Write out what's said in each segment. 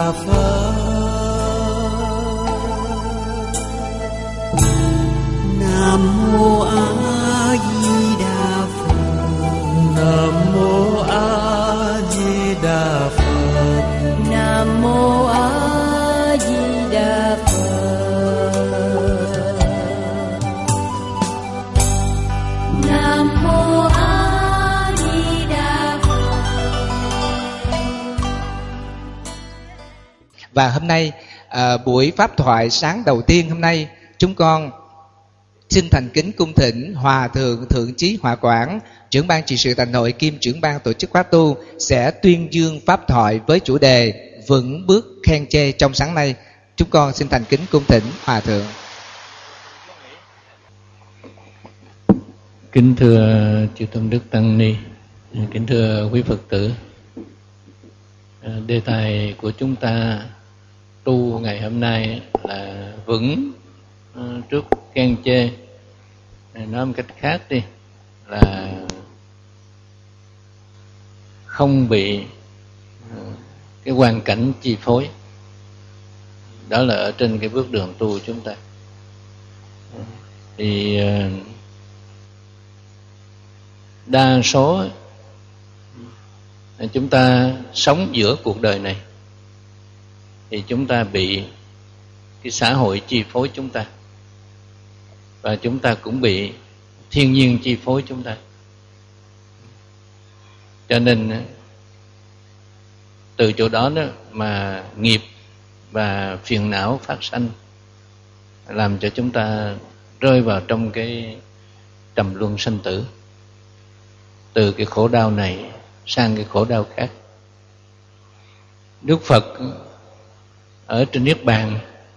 Đà Phật. Nam mô A Di Đà Phật. Nam mô A Di Đà Phật. Nam mô A Di Đà Phật. Nam mô A Di Đà Phật. Và hôm nay buổi pháp thoại sáng đầu tiên hôm nay, chúng con xin thành kính cung thỉnh Hòa Thượng Thượng Chí Hòa Quảng, trưởng ban trị sự Tịnh hội kiêm trưởng ban tổ chức pháp tu sẽ tuyên dương pháp thoại với chủ đề vững bước khen chê trong sáng nay. Chúng con xin thành kính cung thỉnh Hòa Thượng. Kính thưa chư tôn đức tăng ni, kính thưa quý Phật tử. Đề tài của chúng ta tu ngày hôm nay là vững trước khen chê. Nói một cách khác đi là không bị cái hoàn cảnh chi phối. Đó là ở trên cái bước đường tu của chúng ta. Thì đa số chúng ta sống giữa cuộc đời này thì chúng ta bị cái xã hội chi phối chúng ta, và chúng ta cũng bị thiên nhiên chi phối chúng ta. Cho nên từ chỗ đó mà nghiệp và phiền não phát sanh, làm cho chúng ta rơi vào trong cái trầm luân sanh tử, từ cái khổ đau này sang cái khổ đau khác. Đức Phật ở trên Niết Bàn,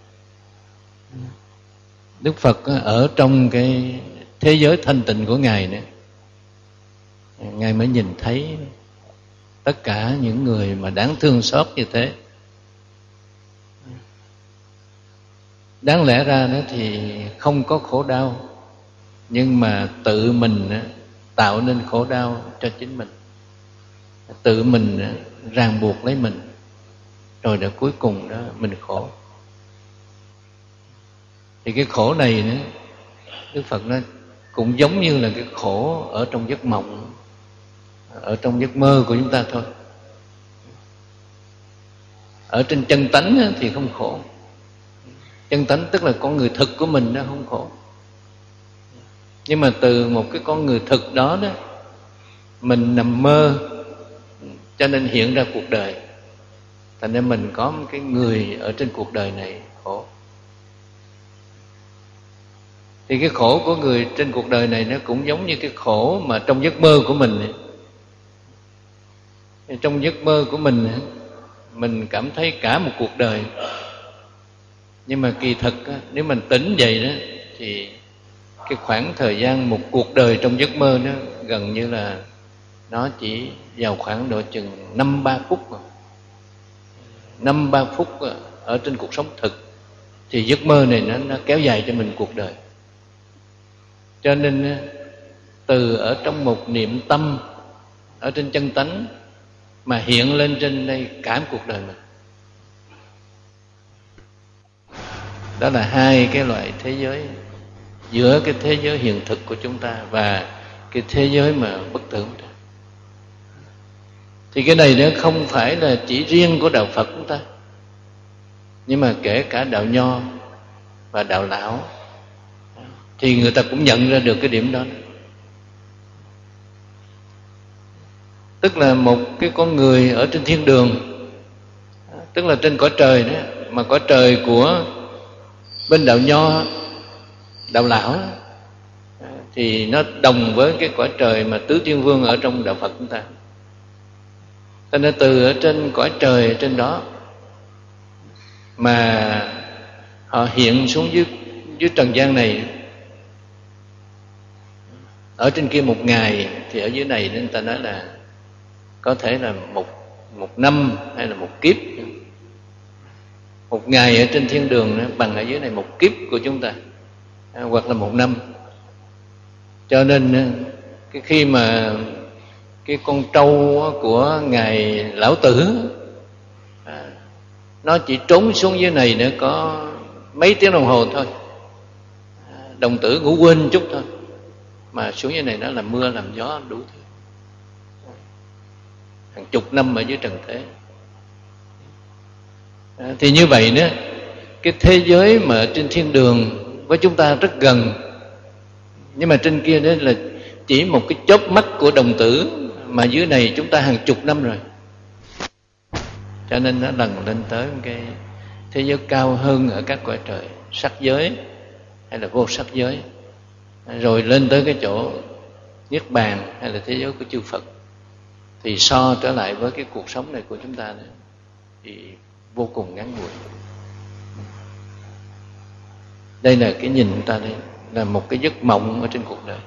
Đức Phật ở trong cái thế giới thanh tịnh của Ngài nữa, Ngài mới nhìn thấy tất cả những người mà đáng thương xót như thế. Đáng lẽ ra đó thì không có khổ đau, nhưng mà tự mình tạo nên khổ đau cho chính mình, tự mình ràng buộc lấy mình, rồi đến cuối cùng đó mình khổ. Thì cái khổ này nữa, Đức Phật nói cũng giống như là cái khổ ở trong giấc mộng, ở trong giấc mơ của chúng ta thôi. Ở trên chân tánh thì không khổ. Chân tánh tức là con người thực của mình nó không khổ. Nhưng mà từ một cái con người thực đó đó, mình nằm mơ cho nên hiện ra cuộc đời. Thành nên mình có một cái người ở trên cuộc đời này khổ. Thì cái khổ của người trên cuộc đời này nó cũng giống như cái khổ mà trong giấc mơ của mình. Trong giấc mơ của mình cảm thấy cả một cuộc đời. Nhưng mà kỳ thực nếu mình tỉnh dậy đó, thì cái khoảng thời gian một cuộc đời trong giấc mơ nó gần như là nó chỉ vào khoảng độ chừng 5-3 phút mà. 5-3 phút ở trên cuộc sống thực, thì giấc mơ này nó kéo dài cho mình cuộc đời. Cho nên từ ở trong một niệm tâm ở trên chân tánh mà hiện lên trên đây cả một cuộc đời mình. Đó là hai cái loại thế giới, giữa cái thế giới hiện thực của chúng ta và cái thế giới mà bất tử. Thì cái này nó không phải là chỉ riêng của đạo Phật chúng ta, nhưng mà kể cả đạo Nho và đạo Lão thì người ta cũng nhận ra được cái điểm đó. Tức là một cái con người ở trên thiên đường, tức là trên cõi trời đó, mà cõi trời của bên đạo Nho, đạo Lão thì nó đồng với cái cõi trời mà tứ thiên vương ở trong đạo Phật chúng ta. Cho nên từ ở trên cõi trời ở trên đó mà họ hiện xuống dưới trần gian này. Ở trên kia một ngày thì ở dưới này nên ta nói là có thể là một năm hay là một kiếp. Một ngày ở trên thiên đường nó bằng ở dưới này một kiếp của chúng ta, hoặc là một năm. Cho nên cái khi mà cái con trâu của ngài Lão Tử nó chỉ trốn xuống dưới này nữa có mấy tiếng đồng hồ thôi, đồng tử ngủ quên chút thôi, mà xuống dưới này nó làm mưa làm gió đủ thứ, hàng chục năm ở dưới trần thế. Thì như vậy nữa, cái thế giới mà ở trên thiên đường với chúng ta rất gần, nhưng mà trên kia đó là chỉ một cái chớp mắt của đồng tử, mà dưới này chúng ta hàng chục năm rồi. Cho nên nó lần lên tới cái thế giới cao hơn ở các cõi trời, sắc giới hay là vô sắc giới, rồi lên tới cái chỗ niết bàn hay là thế giới của chư Phật. Thì so trở lại với cái cuộc sống này của chúng ta nữa, thì vô cùng ngắn ngủi. Đây là cái nhìn ta đây, là một cái giấc mộng ở trên cuộc đời.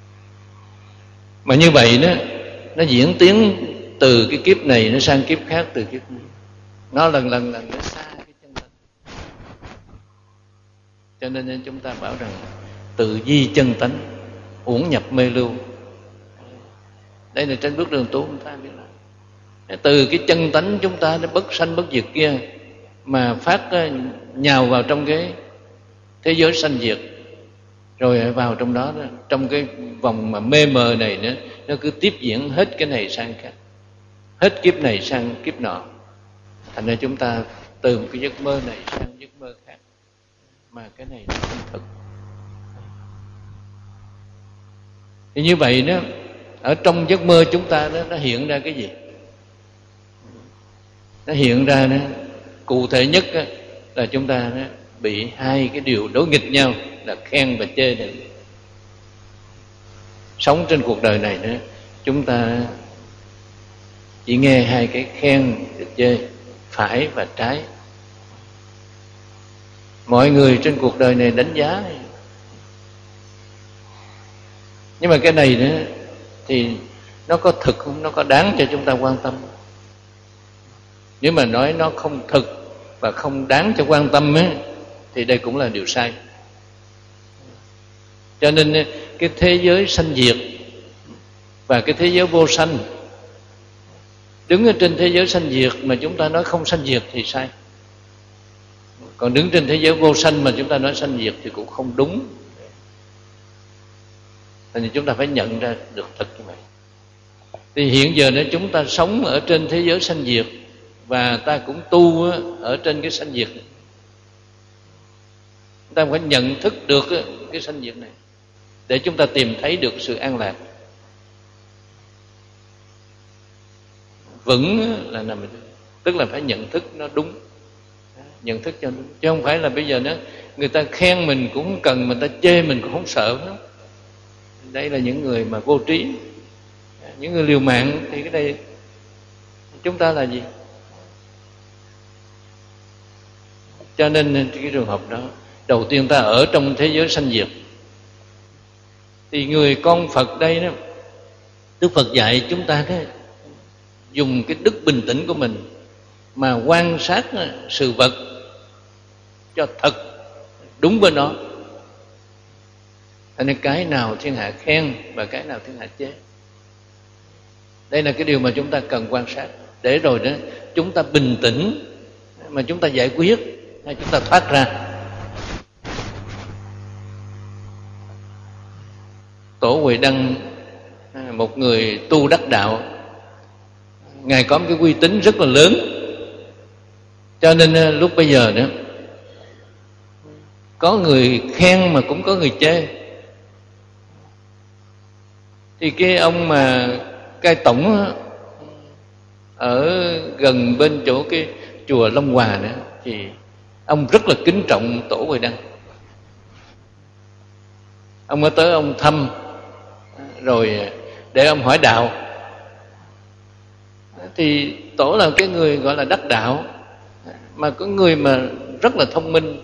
Mà như vậy đó, nó diễn tiến từ cái kiếp này nó sang kiếp khác, từ kiếp này nó lần nó xa cái chân tánh. Cho nên chúng ta bảo rằng tự di chân tánh, uổng nhập mê lưu. Đây là trên bước đường tu chúng ta biết là từ cái chân tánh chúng ta nó bất sanh bất diệt kia mà phát nhào vào trong cái thế giới sanh diệt, rồi vào trong đó, trong cái vòng mà mê mờ này nữa, nó cứ tiếp diễn hết cái này sang cái, hết kiếp này sang kiếp nọ. Thành ra chúng ta từ một cái giấc mơ này sang giấc mơ khác, mà cái này nó không thực. Thì như vậy đó, ở trong giấc mơ chúng ta đó, nó hiện ra cái gì? Nó hiện ra đó, cụ thể nhất đó, là chúng ta đó, bị hai cái điều đối nghịch nhau là khen và chê này. Sống trên cuộc đời này nữa, chúng ta chỉ nghe hai cái khen và chê, phải và trái. Mọi người trên cuộc đời này đánh giá này. Nhưng mà cái này nữa thì nó có thực không? Nó có đáng cho chúng ta quan tâm? Nếu mà nói nó không thực và không đáng cho quan tâm ấy, thì đây cũng là điều sai. Cho nên cái thế giới sanh diệt và cái thế giới vô sanh, đứng ở trên thế giới sanh diệt mà chúng ta nói không sanh diệt thì sai. Còn đứng trên thế giới vô sanh mà chúng ta nói sanh diệt thì cũng không đúng. Thành ra chúng ta phải nhận ra được thật như vậy. Thì hiện giờ nếu chúng ta sống ở trên thế giới sanh diệt và ta cũng tu ở trên cái sanh diệt, chúng ta phải nhận thức được cái sanh diệt này để chúng ta tìm thấy được sự an lạc. Vững là nằm, tức là phải nhận thức nó đúng, nhận thức cho đúng, chứ không phải là bây giờ nó người ta khen mình cũng không cần, người ta chê mình cũng không sợ nữa. Đây là những người mà vô trí, những người liều mạng. Thì cái đây chúng ta là gì? Cho nên cái trường hợp đó, đầu tiên ta ở trong thế giới sanh diệt, thì người con Phật đây đó, Đức Phật dạy chúng ta cái dùng cái đức bình tĩnh của mình mà quan sát sự vật cho thật đúng với nó. Thành nên cái nào thiên hạ khen và cái nào thiên hạ chê, đây là cái điều mà chúng ta cần quan sát, để rồi đó chúng ta bình tĩnh mà chúng ta giải quyết hay chúng ta thoát ra. Tổ Huệ Đăng, một người tu đắc đạo, Ngài có một cái uy tín rất là lớn, cho nên lúc bây giờ nữa có người khen mà cũng có người chê. Thì cái ông mà cai tổng ở gần bên chỗ cái chùa Long Hòa nữa, thì ông rất là kính trọng Tổ Huệ Đăng. Ông mới tới ông thăm, rồi để ông hỏi đạo. Thì Tổ là cái người gọi là đắc đạo, mà có người mà rất là thông minh,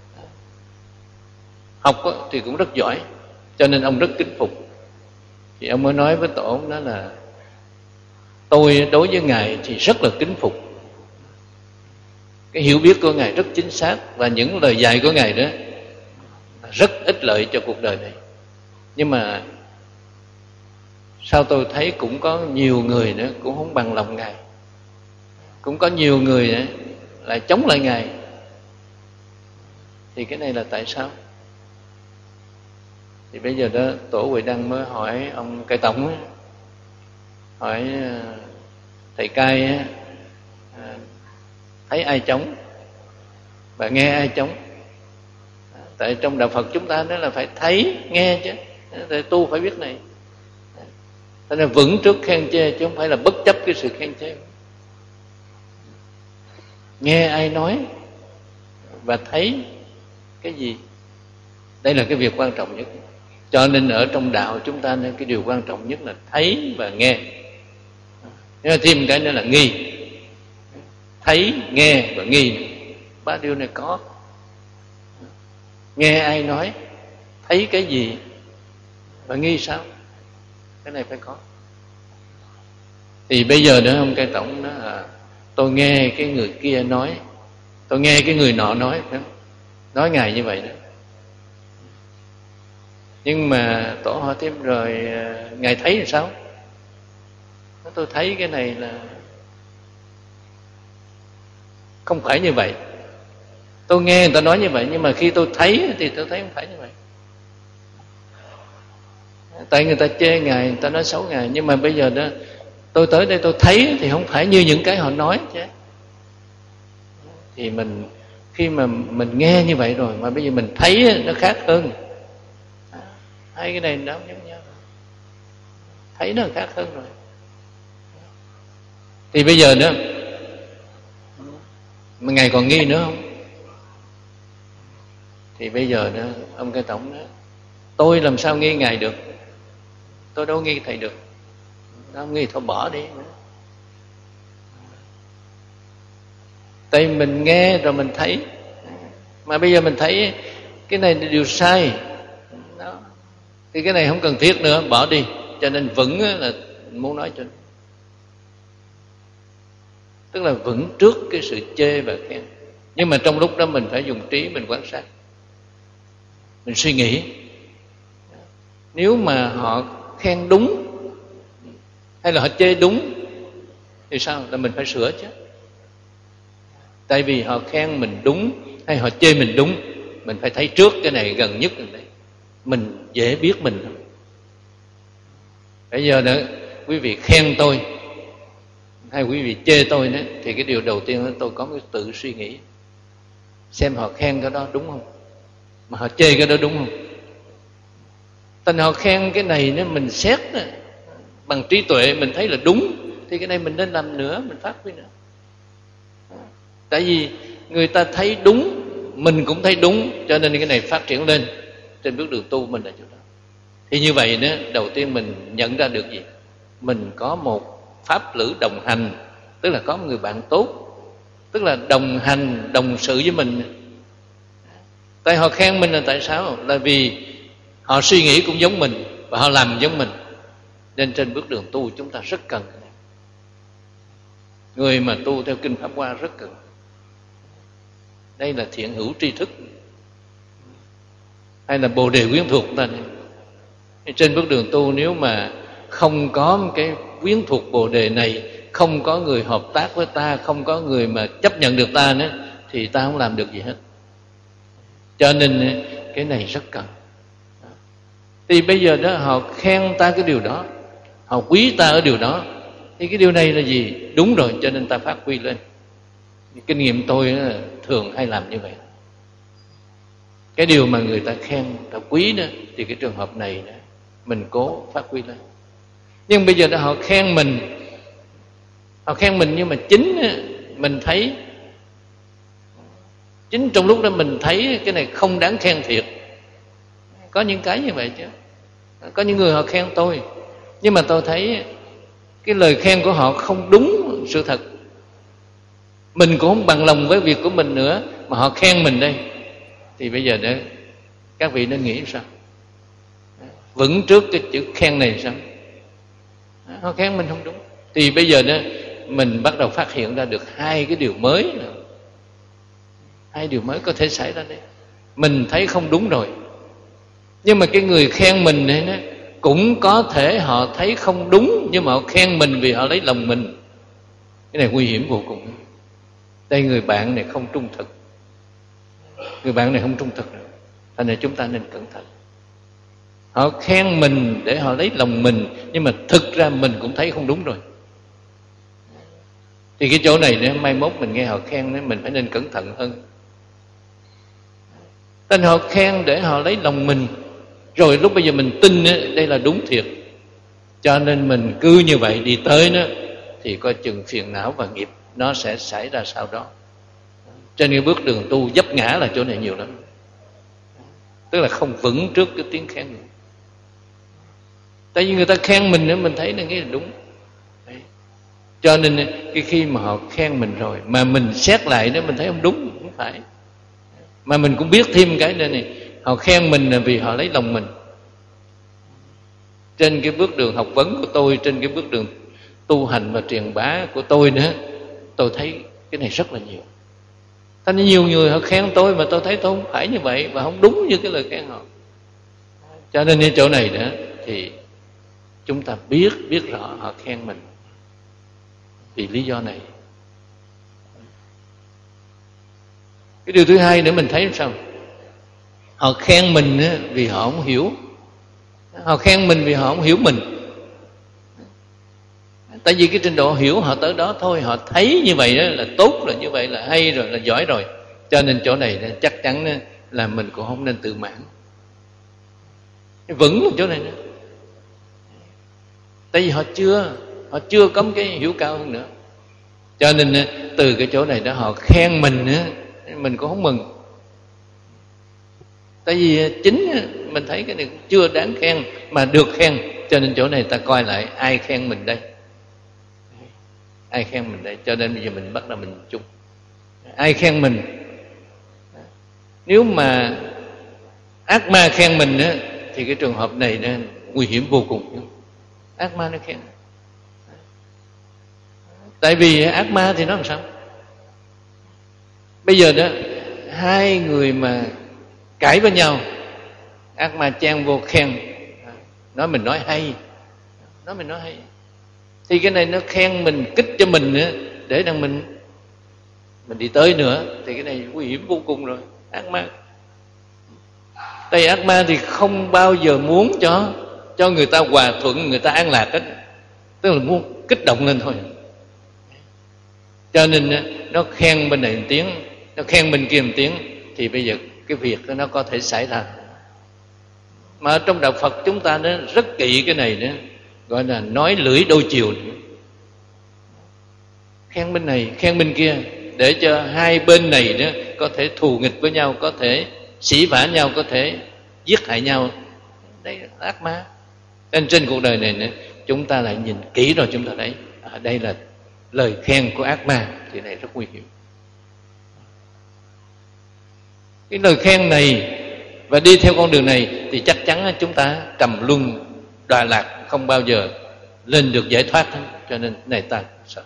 học thì cũng rất giỏi, cho nên ông rất kính phục. Thì ông mới nói với Tổ đó là tôi đối với Ngài thì rất là kính phục. Cái hiểu biết của Ngài rất chính xác, và những lời dạy của Ngài đó rất ích lợi cho cuộc đời này. Nhưng mà sao tôi thấy cũng có nhiều người nữa cũng không bằng lòng Ngài. Cũng có nhiều người lại chống lại Ngài. Thì cái này là tại sao? Thì bây giờ đó Tổ Huệ Đăng mới hỏi ông Cai Tổng ấy, hỏi thầy Cai ấy, thấy ai chống và nghe ai chống? Tại trong đạo Phật chúng ta nói là phải thấy nghe chứ, tại tu phải biết này. Thế nên vững trước khen chê chứ không phải là bất chấp cái sự khen chê. Nghe ai nói và thấy cái gì, đây là cái việc quan trọng nhất. Cho nên ở trong đạo chúng ta nên cái điều quan trọng nhất là thấy và nghe. Nhưng mà thêm cái nữa là nghi. Thấy, nghe và nghi, ba điều này có. Nghe ai nói, thấy cái gì và nghi sao? Cái này phải có. Thì bây giờ nữa ông Cai Tổng nói là tôi nghe cái người kia nói, tôi nghe cái người nọ nói Ngài như vậy đó. Nhưng mà Tổ hỏi thêm rồi Ngài thấy làm sao? Tôi thấy cái này là không phải như vậy. Tôi nghe người ta nói như vậy, nhưng mà khi tôi thấy thì tôi thấy không phải như vậy. Tại người ta chê Ngài, người ta nói xấu Ngài, nhưng mà bây giờ đó tôi tới đây tôi thấy thì không phải như những cái họ nói chứ. Thì mình khi mà mình nghe như vậy rồi mà bây giờ mình thấy nó khác hơn. Hai cái này nó giống nhau, thấy nó khác hơn rồi. Thì bây giờ nữa mà Ngài còn nghi nữa không? Thì bây giờ nữa ông Cai Tổng nói tôi làm sao nghi Ngài được? Tôi đâu nghi Thầy được. Nó không nghi thôi bỏ đi. Tại mình nghe rồi mình thấy, mà bây giờ mình thấy cái này là điều sai đó. Thì cái này không cần thiết nữa, bỏ đi. Cho nên vững là muốn nói cho, tức là vững trước cái sự chê và khen. Nhưng mà trong lúc đó mình phải dùng trí mình quan sát, mình suy nghĩ. Nếu mà họ khen đúng hay là họ chê đúng thì sao? Là mình phải sửa chứ. Tại vì họ khen mình đúng hay họ chê mình đúng, mình phải thấy trước cái này gần nhất rồi đấy. Mình dễ biết mình. Bây giờ nữa quý vị khen tôi hay quý vị chê tôi nữa, thì cái điều đầu tiên là tôi có cái tự suy nghĩ xem họ khen cái đó đúng không, mà họ chê cái đó đúng không. Tình họ khen cái này nếu mình xét bằng trí tuệ mình thấy là đúng, thì cái này mình nên làm nữa, mình phát huy nữa. Tại vì người ta thấy đúng, mình cũng thấy đúng, cho nên cái này phát triển lên trên bước đường tu mình là chỗ đó. Thì như vậy nữa, đầu tiên mình nhận ra được gì? Mình có một pháp lữ đồng hành, tức là có một người bạn tốt, tức là đồng hành, đồng sự với mình. Tại họ khen mình là tại sao? Là vì họ suy nghĩ cũng giống mình và họ làm giống mình. Nên trên bước đường tu chúng ta rất cần cái này. Người mà tu theo Kinh Pháp Hoa rất cần. Đây là thiện hữu tri thức, hay là Bồ Đề quyến thuộc ta này. Trên bước đường tu nếu mà không có cái quyến thuộc Bồ Đề này, không có người hợp tác với ta, không có người mà chấp nhận được ta nữa, thì ta không làm được gì hết. Cho nên cái này rất cần. Thì bây giờ đó họ khen ta cái điều đó, họ quý ta ở điều đó, thì cái điều này là gì? Đúng rồi, cho nên ta phát huy lên. Kinh nghiệm tôi thường hay làm như vậy. Cái điều mà người ta khen, ta quý đó, thì cái trường hợp này đó, mình cố phát huy lên. Nhưng bây giờ đó họ khen mình nhưng mà chính mình thấy, chính trong lúc đó mình thấy cái này không đáng khen thiệt. Có những cái như vậy chứ. Có những người họ khen tôi, nhưng mà tôi thấy cái lời khen của họ không đúng sự thật. Mình cũng không bằng lòng với việc của mình nữa, mà họ khen mình đây. Thì bây giờ đó các vị nên nghĩ sao? Vững trước cái chữ khen này sao? Họ khen mình không đúng. Thì bây giờ đó mình bắt đầu phát hiện ra được hai cái điều mới nữa. Hai điều mới có thể xảy ra đây. Mình thấy không đúng rồi, nhưng mà cái người khen mình này đó, cũng có thể họ thấy không đúng, nhưng mà họ khen mình vì họ lấy lòng mình. Cái này nguy hiểm vô cùng. Đây người bạn này không trung thực, người bạn này không trung thực nữa. Thành ra chúng ta nên cẩn thận. Họ khen mình để họ lấy lòng mình, nhưng mà thực ra mình cũng thấy không đúng rồi. Thì cái chỗ này nữa, mai mốt mình nghe họ khen nữa, mình phải nên cẩn thận hơn. Nên họ khen để họ lấy lòng mình, rồi lúc bây giờ mình tin đây là đúng thiệt, cho nên mình cứ như vậy đi tới nữa, thì coi chừng phiền não và nghiệp nó sẽ xảy ra sau đó. Trên cái bước đường tu vấp ngã là chỗ này nhiều lắm. Tức là không vững trước cái tiếng khen nữa. Tại vì người ta khen mình nữa, mình thấy là nghĩ là đúng. Đấy. Cho nên cái khi mà họ khen mình rồi mà mình xét lại đó, mình thấy không đúng, không phải. Mà mình cũng biết thêm cái này, họ khen mình là vì họ lấy lòng mình. Trên cái bước đường học vấn của tôi, trên cái bước đường tu hành và truyền bá của tôi nữa, tôi thấy cái này rất là nhiều. Thành ra nhiều người họ khen tôi mà tôi thấy tôi không phải như vậy, và không đúng như cái lời khen họ. Cho nên ở chỗ này nữa thì chúng ta biết rõ họ khen mình vì lý do này. Cái điều thứ hai nữa mình thấy sao? Họ khen mình vì họ không hiểu. Họ khen mình vì họ không hiểu mình. Tại vì cái trình độ hiểu họ tới đó thôi, họ thấy như vậy là tốt, là như vậy là hay rồi, là giỏi rồi. Cho nên chỗ này chắc chắn là mình cũng không nên tự mãn. Vững là chỗ này nữa. Tại vì họ chưa có cái hiểu cao hơn nữa. Cho nên từ cái chỗ này đó họ khen mình cũng không mừng. Tại vì chính mình thấy cái này chưa đáng khen mà được khen. Cho nên chỗ này ta coi lại ai khen mình đây, ai khen mình đây. Cho nên bây giờ mình bắt đầu mình chung ai khen mình. Nếu mà ác ma khen mình thì cái trường hợp này nguy hiểm vô cùng. Ác ma nó khen. Tại vì ác ma thì nó làm sao? Bây giờ đó hai người mà cãi với nhau, ác ma chen vô khen, nói mình nói hay, nói mình nói hay, thì cái này nó khen mình, kích cho mình để rằng mình đi tới nữa, thì cái này nguy hiểm vô cùng rồi. Ác ma, tại ác ma thì không bao giờ muốn cho người ta hòa thuận, người ta an lạc hết, tức là muốn kích động lên thôi. Cho nên nó khen bên này một tiếng, nó khen bên kia một tiếng, thì bây giờ cái việc đó nó có thể xảy ra. Mà ở trong đạo Phật chúng ta nó rất kỵ cái này nữa, gọi là nói lưỡi đôi chiều. Khen bên này, khen bên kia, để cho hai bên này đó có thể thù nghịch với nhau, có thể sỉ vả nhau, có thể giết hại nhau. Đây là ác ma. Nên trên cuộc đời này nữa, chúng ta lại nhìn kỹ rồi chúng ta thấy đây là lời khen của ác ma, thì này rất nguy hiểm. Cái lời khen này và đi theo con đường này thì chắc chắn chúng ta trầm luân đọa lạc, không bao giờ lên được giải thoát. Cho nên này ta sợ.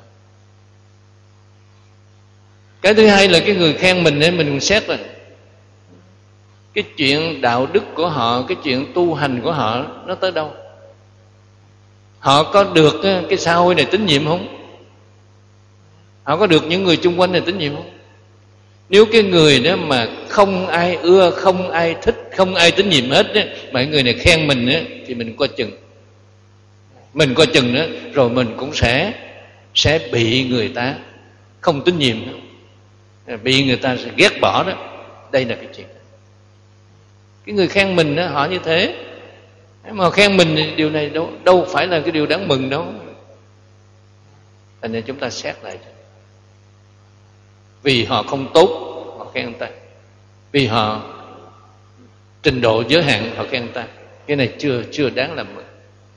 Cái thứ hai là cái người khen mình nên mình xét rồi cái chuyện đạo đức của họ, cái chuyện tu hành của họ nó tới đâu. Họ có được cái xã hội này tín nhiệm không? Họ có được những người chung quanh này tín nhiệm không? Nếu cái người đó mà không ai ưa, không ai thích, không ai tín nhiệm hết đó, mà người này khen mình đó, thì mình coi chừng. Mình coi chừng đó, rồi mình cũng sẽ bị người ta không tín nhiệm đó, bị người ta sẽ ghét bỏ đó. Đây là cái chuyện. Cái người khen mình đó, họ như thế. Mà khen mình thì điều này đâu phải là cái điều đáng mừng đâu. Thành nên chúng ta xét lại. Vì họ không tốt họ khen người ta, vì họ trình độ giới hạn họ khen người ta. Cái này chưa đáng làm mừng.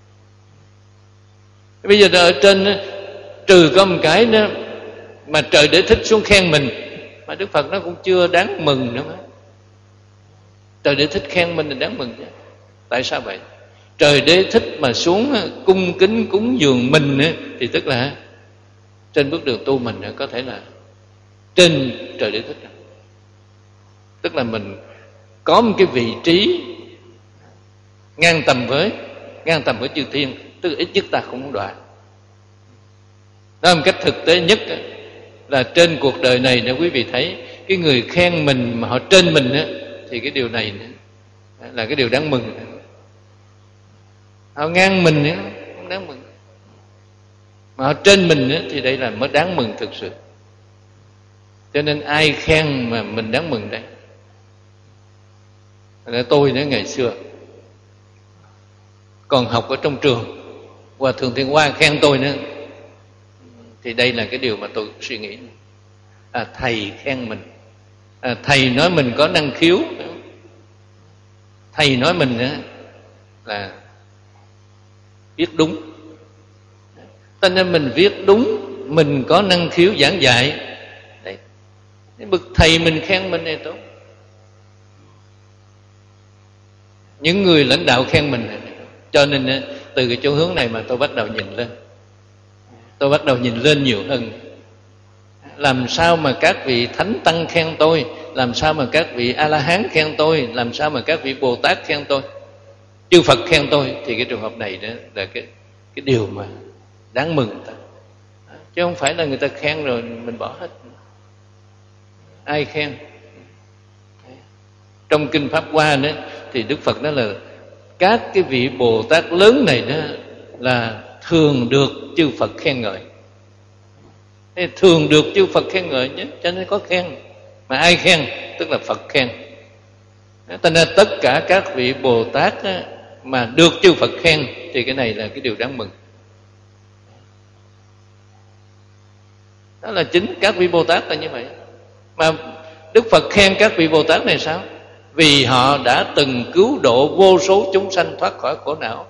Bây giờ ở trên trừ có một cái đó mà Trời Đế Thích xuống khen mình, mà Đức Phật nó cũng chưa đáng mừng nữa. Trời Đế Thích khen mình là đáng mừng chứ. Tại sao vậy? Trời Đế Thích mà xuống cung kính cúng dường mình thì tức là trên bước đường tu mình có thể là trên Trời Đế Thích. Tức là mình có một cái vị trí ngang tầm với chư thiên. Tức là ít nhất ta không đọa. Đó là một cách thực tế nhất. là trên cuộc đời này nếu quý vị thấy cái người khen mình mà họ trên mình á, thì cái điều này là cái điều đáng mừng. Họ ngang mình á không đáng mừng, mà họ trên mình á, thì đây là mới đáng mừng thực sự. Cho nên ai khen mà mình đáng mừng đây. Là tôi nữa ngày xưa còn học ở trong trường, Hòa Thượng Thiện Hoa khen tôi nữa, thì đây là cái điều mà tôi suy nghĩ. Thầy khen mình, thầy nói mình có năng khiếu, thầy nói mình là viết đúng. Cho nên mình viết đúng, mình có năng khiếu giảng dạy. Đấy, bậc thầy mình khen mình này tốt. Những người lãnh đạo khen mình này. Cho nên từ cái chỗ hướng này mà tôi bắt đầu nhìn lên. Tôi bắt đầu nhìn lên nhiều hơn. Làm sao mà các vị Thánh Tăng khen tôi, làm sao mà các vị A-la-hán khen tôi, làm sao mà các vị Bồ Tát khen tôi, chư Phật khen tôi, thì cái trường hợp này đó là cái điều mà đáng mừng người ta. Chứ không phải là người ta khen rồi mình bỏ hết. Ai khen? Trong Kinh Pháp Hoa đó, thì Đức Phật nói là các cái vị Bồ Tát lớn này đó là thường được chư Phật khen ngợi. Thường được chư Phật khen ngợi nhé, cho nên có khen. Mà ai khen? Tức là Phật khen. Cho nên tất cả các vị Bồ Tát đó, mà được chư Phật khen, thì cái này là cái điều đáng mừng. Đó là chính các vị Bồ Tát là như vậy. Mà Đức Phật khen các vị Bồ Tát này sao? Vì họ đã từng cứu độ vô số chúng sanh thoát khỏi khổ não.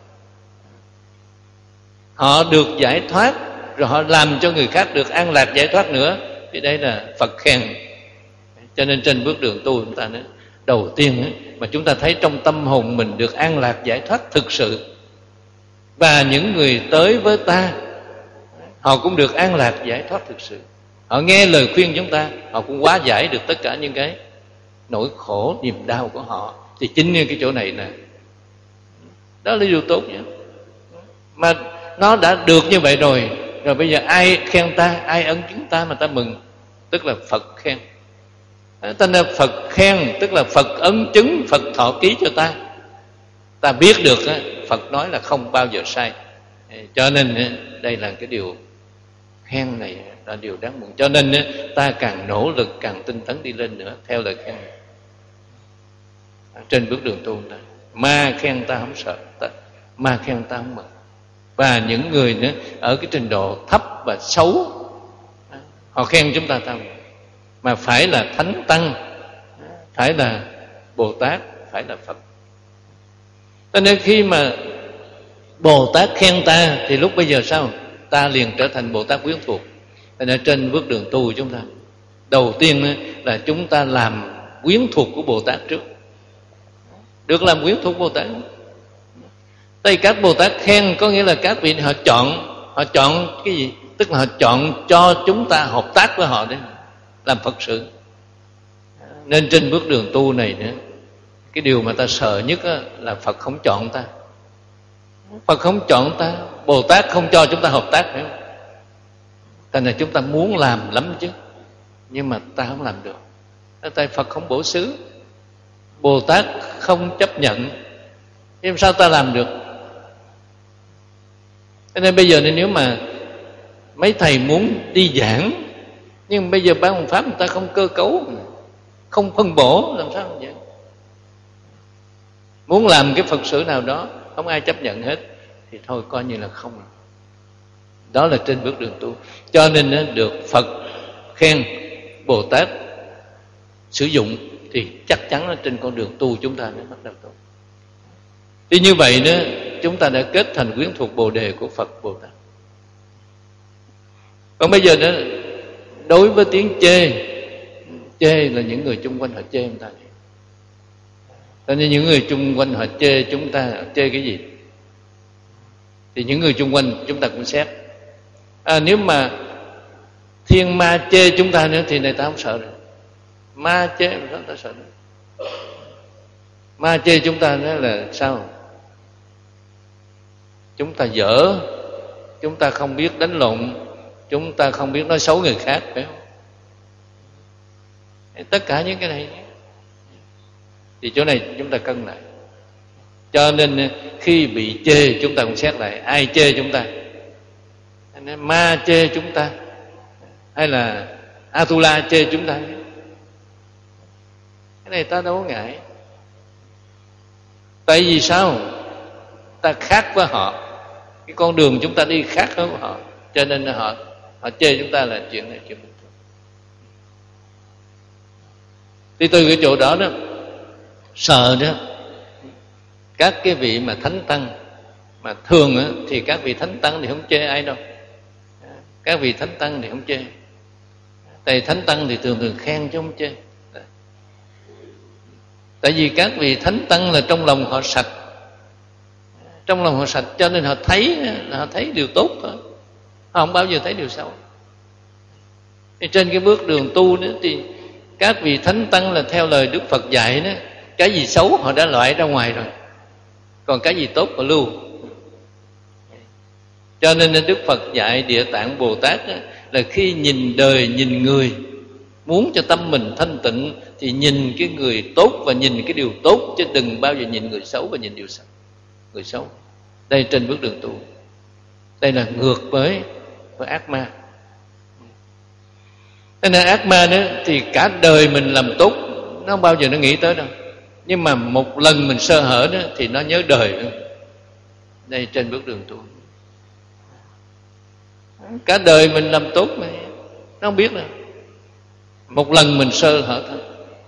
Họ được giải thoát, rồi họ làm cho người khác được an lạc giải thoát nữa, thì đây là Phật khen. Cho nên trên bước đường tu chúng ta nói, đầu tiên mà chúng ta thấy trong tâm hồn mình được an lạc giải thoát thực sự, và những người tới với ta họ cũng được an lạc giải thoát thực sự. Họ nghe lời khuyên chúng ta, họ cũng hóa giải được tất cả những cái nỗi khổ niềm đau của họ. Thì chính như cái chỗ này nè, đó là điều tốt nhé. Mà nó đã được như vậy rồi bây giờ ai khen ta, ai ân chứng ta mà ta mừng, tức là Phật khen. Tên là Phật khen, tức là Phật ấn chứng, Phật thọ ký cho ta. Ta biết được Phật nói là không bao giờ sai. Cho nên đây là cái điều khen này là điều đáng mừng. Cho nên ta càng nỗ lực, càng tinh tấn đi lên nữa theo lời khen này. Trên bước đường tu này, ma khen ta không sợ, ma khen ta không mừng. Và những người nữa ở cái trình độ thấp và xấu, họ khen chúng ta không, mà phải là Thánh Tăng, phải là Bồ Tát, phải là Phật. Cho nên khi mà Bồ Tát khen ta, thì lúc bây giờ sao? Ta liền trở thành Bồ Tát quyến thuộc. Cho nên trên bước đường tu chúng ta, đầu tiên là chúng ta làm quyến thuộc của Bồ Tát trước. Được làm quyến thuộc Bồ Tát. Đây các Bồ Tát khen có nghĩa là các vị họ chọn cái gì? Tức là họ chọn cho chúng ta hợp tác với họ để làm Phật sự. Nên trên bước đường tu này nữa, cái điều mà ta sợ nhất là Phật không chọn ta. Phật không chọn ta, Bồ Tát không cho chúng ta hợp tác, phải không? Thành ra chúng ta muốn làm lắm chứ, nhưng mà ta không làm được. Tại Phật không bổ xứ, Bồ Tát không chấp nhận, nhưng sao ta làm được? Cho nên bây giờ nếu mà mấy thầy muốn đi giảng, nhưng bây giờ ban Hoằng Pháp người ta không cơ cấu, không phân bổ, làm sao vậy? Muốn làm cái Phật sự nào đó không ai chấp nhận hết, thì thôi coi như là không. Đó là trên bước đường tu. Cho nên được Phật khen, Bồ Tát sử dụng, thì chắc chắn là trên con đường tu chúng ta mới bắt đầu tu. Thì như vậy đó, chúng ta đã kết thành quyến thuộc Bồ Đề của Phật Bồ Tát. Còn bây giờ đó, đối với tiếng chê là những người chung quanh họ chê chúng ta. Cho nên những người chung quanh họ chê chúng ta, chê cái gì? Thì những người chung quanh chúng ta cũng xét. Nếu mà thiên ma chê chúng ta nữa thì người ta không sợ nữa. Ma chê mà ta sợ nữa. Ma chê chúng ta nữa là sao? Chúng ta dở, chúng ta không biết đánh lộn, chúng ta không biết nói xấu người khác, phải không? Tất cả những cái này thì chỗ này chúng ta cân lại. Cho nên khi bị chê chúng ta cũng xét lại ai chê chúng ta. Ma chê chúng ta hay là Atula chê chúng ta, cái này ta đâu có ngại. Tại vì sao? Ta khác với họ, cái con đường chúng ta đi khác hơn họ, cho nên họ chê chúng ta là chuyện này chuyện bình thường. Thì từ cái chỗ đó đó sợ đó, các cái vị mà thánh tăng mà thường á, thì các vị thánh tăng thì không chê ai đâu. Các vị thánh tăng thì không chê. Tại thánh tăng thì thường thường khen chứ không chê. Tại vì các vị thánh tăng là trong lòng họ sạch, trong lòng họ sạch, cho nên họ thấy điều tốt thôi, họ không bao giờ thấy điều xấu. Thì trên cái bước đường tu nữa thì các vị thánh tăng là theo lời Đức Phật dạy đó, cái gì xấu họ đã loại ra ngoài rồi, còn cái gì tốt họ lưu. Cho nên Đức Phật dạy Địa Tạng Bồ Tát đó, là khi nhìn đời nhìn người, muốn cho tâm mình thanh tịnh thì nhìn cái người tốt và nhìn cái điều tốt, chứ đừng bao giờ nhìn người xấu và nhìn điều xấu. Người xấu đây trên bước đường tu, đây là ngược với ác ma. Thế nên ác ma đó thì cả đời mình làm tốt nó không bao giờ nó nghĩ tới đâu, nhưng mà một lần mình sơ hở đó thì nó nhớ đời nữa. Đây trên bước đường tu, cả đời mình làm tốt mà nó không biết đâu, một lần mình sơ hở thôi.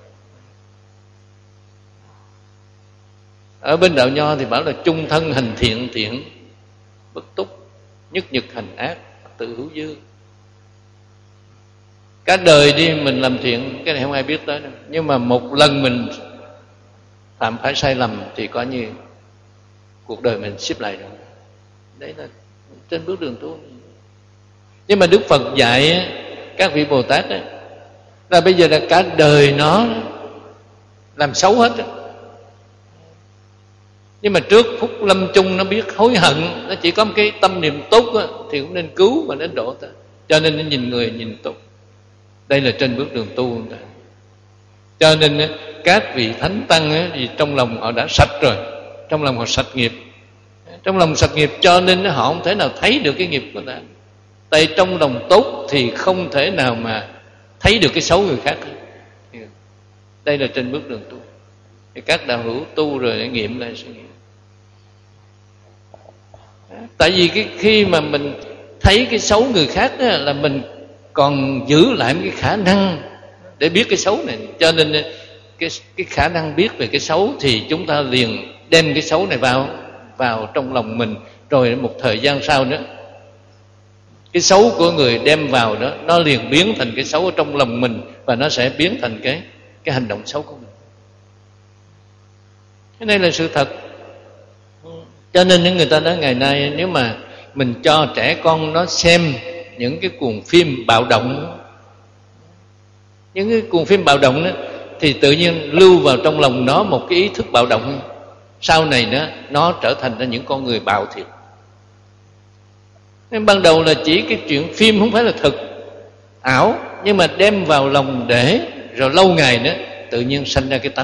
Ở bên đạo Nho thì bảo là chung thân hành thiện, thiện bất túc, nhất nhật hành ác, tự hữu dư. Cả đời đi mình làm thiện, cái này không ai biết tới đâu. Nhưng mà một lần mình phạm phải sai lầm thì coi như cuộc đời mình xếp lại rồi. Đấy là trên bước đường tu. Nhưng mà Đức Phật dạy các vị Bồ Tát ấy, là bây giờ là cả đời nó làm xấu hết đó. Nhưng mà trước phút lâm chung nó biết hối hận, nó chỉ có một cái tâm niệm tốt đó, thì cũng nên cứu và nên độ ta. Cho nên nó nhìn người nhìn tốt. Đây là trên bước đường tu. Cho nên các vị thánh tăng ấy, thì trong lòng họ đã sạch rồi, trong lòng họ sạch nghiệp, trong lòng sạch nghiệp, cho nên họ không thể nào thấy được cái nghiệp của ta. Tại trong lòng tốt thì không thể nào mà thấy được cái xấu người khác. Đây là trên bước đường tu. Thì các đạo hữu tu rồi để nghiệm lại suy nghĩ. Tại vì khi mà mình thấy cái xấu người khác đó, là mình còn giữ lại một cái khả năng để biết cái xấu này. Cho nên cái khả năng biết về cái xấu thì chúng ta liền đem cái xấu này vào trong lòng mình. Rồi một thời gian sau nữa, cái xấu của người đem vào đó, nó liền biến thành cái xấu ở trong lòng mình, và nó sẽ biến thành cái hành động xấu của mình. Cái này là sự thật. Cho nên những người ta nói ngày nay nếu mà mình cho trẻ con nó xem những cái cuồng phim bạo động, những cái cuồng phim bạo động đó, thì tự nhiên lưu vào trong lòng nó một cái ý thức bạo động. Sau này nữa nó trở thành ra những con người bạo thiệt. Nên ban đầu là chỉ cái chuyện phim không phải là thực, ảo, nhưng mà đem vào lòng để rồi lâu ngày nữa tự nhiên sanh ra cái tánh.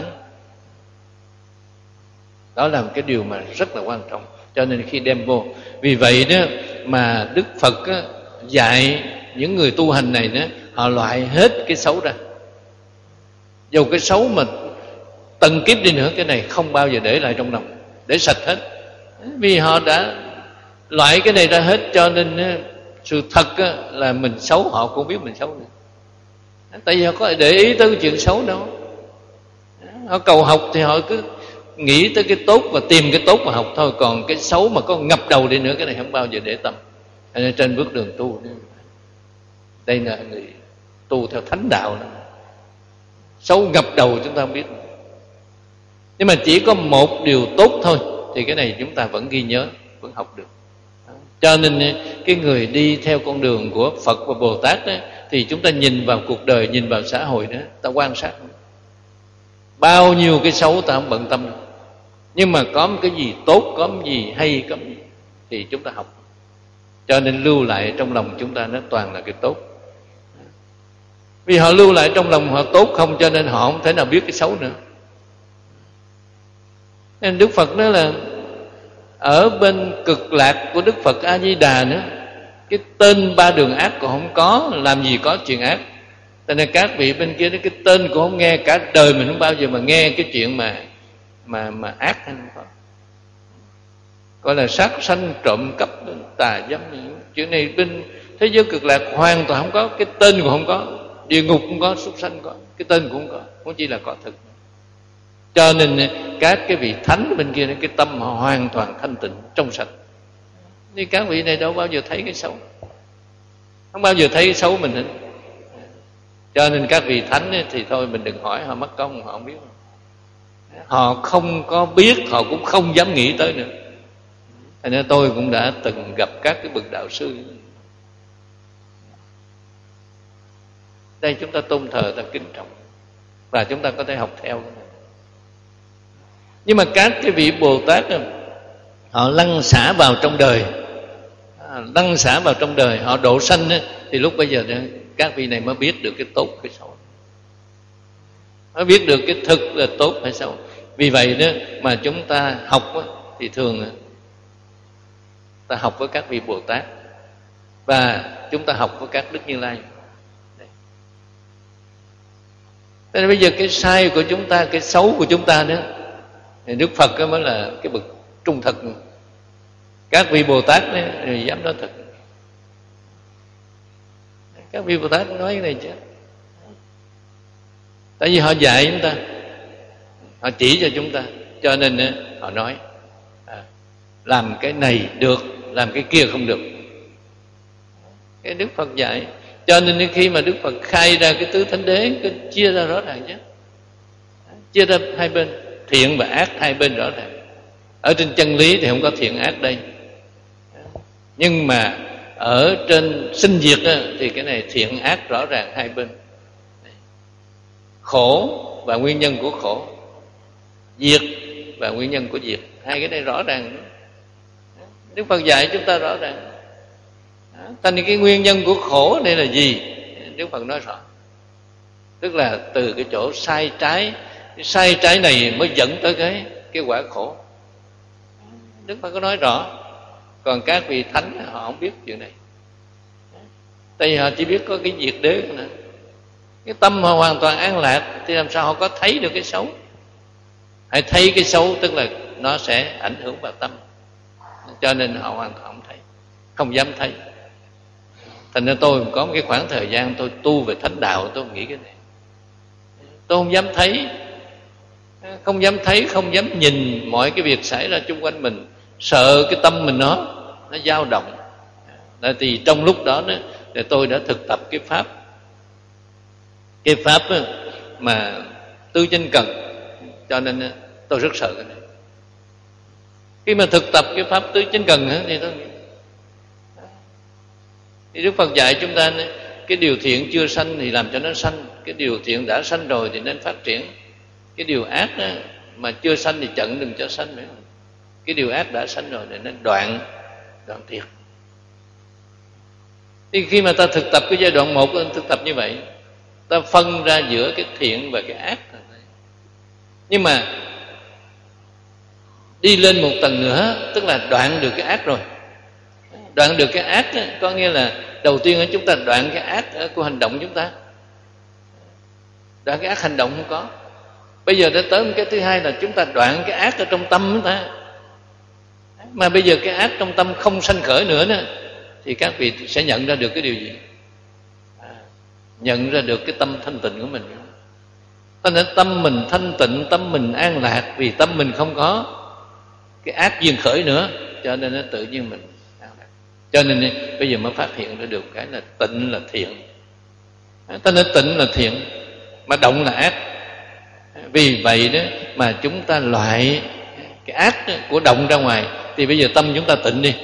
Đó là một cái điều mà rất là quan trọng. Cho nên khi đem vô, vì vậy đó mà Đức Phật á, dạy những người tu hành này đó, họ loại hết cái xấu ra. Dù cái xấu mà tầng kiếp đi nữa, cái này không bao giờ để lại trong lòng, để sạch hết. Vì họ đã loại cái này ra hết, cho nên sự thật á, là mình xấu họ cũng biết mình xấu nữa. Tại vì họ có để ý tới cái chuyện xấu đâu. Họ cầu học thì họ cứ nghĩ tới cái tốt và tìm cái tốt mà học thôi. Còn cái xấu mà có ngập đầu đi nữa, cái này không bao giờ để tâm. Nên trên bước đường tu, đây là người tu theo thánh đạo đó. Xấu ngập đầu chúng ta không biết. Nhưng mà chỉ có một điều tốt thôi thì cái này chúng ta vẫn ghi nhớ, vẫn học được. Cho nên cái người đi theo con đường của Phật và Bồ Tát đó, thì chúng ta nhìn vào cuộc đời, nhìn vào xã hội đó, ta quan sát bao nhiêu cái xấu ta không bận tâm đâu. Nhưng mà có một cái gì tốt, có một gì hay, có một gì thì chúng ta học. Cho nên lưu lại trong lòng chúng ta nó toàn là cái tốt. Vì họ lưu lại trong lòng họ tốt không, cho nên họ không thể nào biết cái xấu nữa. Nên Đức Phật nói là ở bên cực lạc của Đức Phật A Di Đà nữa, cái tên ba đường ác cũng không có, làm gì có chuyện ác. Cho nên các vị bên kia cái tên cũng không nghe, cả đời mình không bao giờ mà nghe cái chuyện mà ác hay không có. Gọi là sát sanh, trộm cắp, tà dâm, chuyện này bên thế giới cực lạc hoàn toàn không có, cái tên cũng không có. Địa ngục cũng có, súc sanh có, cái tên cũng không có, không chỉ là có thực. Cho nên các cái vị thánh bên kia, cái tâm họ hoàn toàn thanh tịnh, trong sạch. Nhưng các vị này đâu bao giờ thấy cái xấu, không bao giờ thấy cái xấu mình hết. Cho nên các vị thánh thì thôi mình đừng hỏi, họ mất công, họ không biết. Họ không có biết, họ cũng không dám nghĩ tới nữa. Thành ra tôi cũng đã từng gặp các cái bậc đạo sư. Đây chúng ta tôn thờ, ta kính trọng, và chúng ta có thể học theo. Nhưng mà các cái vị Bồ Tát họ lăn xả vào trong đời, lăn xả vào trong đời, họ độ sanh thì lúc bây giờ các vị này mới biết được cái tốt cái xấu, mới biết được cái thực là tốt hay xấu. Vì vậy đó mà chúng ta học thì thường ta học với các vị Bồ Tát và chúng ta học với các Đức Như Lai. Thế nên bây giờ cái sai của chúng ta, cái xấu của chúng ta đó, thì Đức Phật mới là cái bậc trung thực. Các vị Bồ Tát ấy, dám nói thật. Các vị Bồ Tát nói cái này chứ. Tại vì họ dạy chúng ta, họ chỉ cho chúng ta, cho nên họ nói làm cái này được, làm cái kia không được. Cái Đức Phật dạy. Cho nên khi mà Đức Phật khai ra cái tứ thánh đế, cái chia ra rõ ràng chứ, chia ra hai bên, thiện và ác hai bên rõ ràng. Ở trên chân lý thì không có thiện ác đây, nhưng mà ở trên sinh diệt thì cái này thiện ác rõ ràng hai bên. Khổ và nguyên nhân của khổ, diệt và nguyên nhân của diệt, hai cái này rõ ràng. Đức Phật dạy chúng ta rõ ràng. Thành ra cái nguyên nhân của khổ đây là gì? Đức Phật nói rõ. Tức là từ cái chỗ sai trái, cái sai trái này mới dẫn tới cái quả khổ. Đức Phật có nói rõ. Còn các vị thánh họ không biết chuyện này. Tại vì họ chỉ biết có cái diệt đế nữa. Cái tâm họ hoàn toàn an lạc thì làm sao họ có thấy được cái xấu? Hãy thấy cái xấu tức là nó sẽ ảnh hưởng vào tâm. Cho nên họ hoàn toàn không thấy, không dám thấy. Thành ra tôi có một cái khoảng thời gian tôi tu về thánh đạo, tôi nghĩ cái này. Tôi không dám thấy, không dám thấy, không dám nhìn mọi cái việc xảy ra xung quanh mình, sợ cái tâm mình nó dao động. Thì trong lúc đó thì tôi đã thực tập cái pháp mà tứ chánh cần, cho nên tôi rất sợ cái này. Khi mà thực tập cái pháp tứ chánh cần thì tôi nghĩ, thì Đức Phật dạy chúng ta cái điều thiện chưa sanh thì làm cho nó sanh, cái điều thiện đã sanh rồi thì nên phát triển. Cái điều ác mà chưa sanh thì chặn đừng cho sanh nữa. Cái điều ác đã sanh rồi thì nên đoạn tuyệt. Thì khi mà ta thực tập cái giai đoạn 1, thực tập như vậy, ta phân ra giữa cái thiện và cái ác. Nhưng mà đi lên một tầng nữa, tức là đoạn được cái ác rồi. Đoạn được cái ác có nghĩa là đầu tiên chúng ta đoạn cái ác của hành động chúng ta. Đoạn cái ác hành động không có. Bây giờ đã tới cái thứ hai là chúng ta đoạn cái ác ở trong tâm chúng ta. Mà bây giờ cái ác trong tâm không sanh khởi nữa thì các vị sẽ nhận ra được cái điều gì? Nhận ra được cái tâm thanh tịnh của mình. Cho nên tâm mình thanh tịnh, tâm mình an lạc, vì tâm mình không có cái ác duyên khởi nữa, cho nên nó tự nhiên mình an lạc. Cho nên bây giờ mới phát hiện ra được cái là tịnh là thiện. Cho nên tịnh là thiện, mà động là ác. Vì vậy đó mà chúng ta loại cái ác của động ra ngoài, thì bây giờ tâm chúng ta tịnh đi.